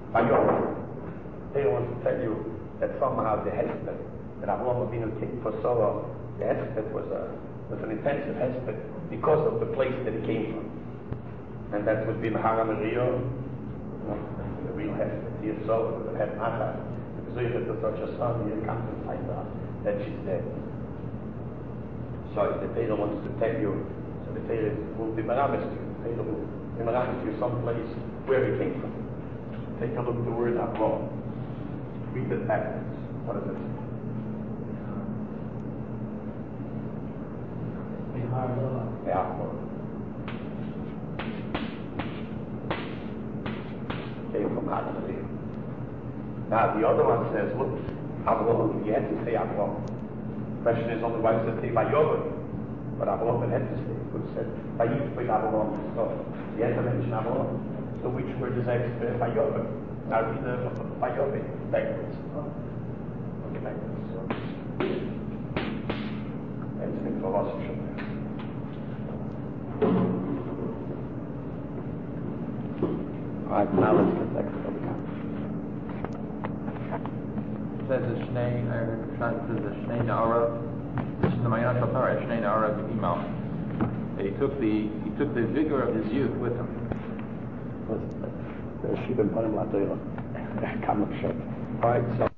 Speaker 1: Torah wants to tell you that somehow the hesped that Avraham Avinu came for Sarah, the hesped was an intensive hesped because of the place that he came from, and that would be in Har HaMoriah, the real hesped. Here Sarah would have had Nachas, because if there's such a son, you can't find her that she's dead. So the Torah wants to tell you, so the Torah will be meramis to you. The Torah will be meramis to you someplace where he came from. Take a look at the word Avram. Read it backwards. What is it? Came from Har HaMoriah. Now the other one says, look, Avram, you had to say Avram. The question is only why does it say Vayomer? But Avram had to say, it could have said Vayispek Avram. So he had to mention Avram. So which word is extra? Vayomer. Now read the Vayomer backwards. Okay, backwards. So that's the philosophy. Alright, now let's get back to the count.
Speaker 2: It says the Shnei, the Shnei Na'ara. This is the Mayan Shapara, Shnei Na'ara B'Imal. He took the vigor of his youth with him.
Speaker 1: Alright, so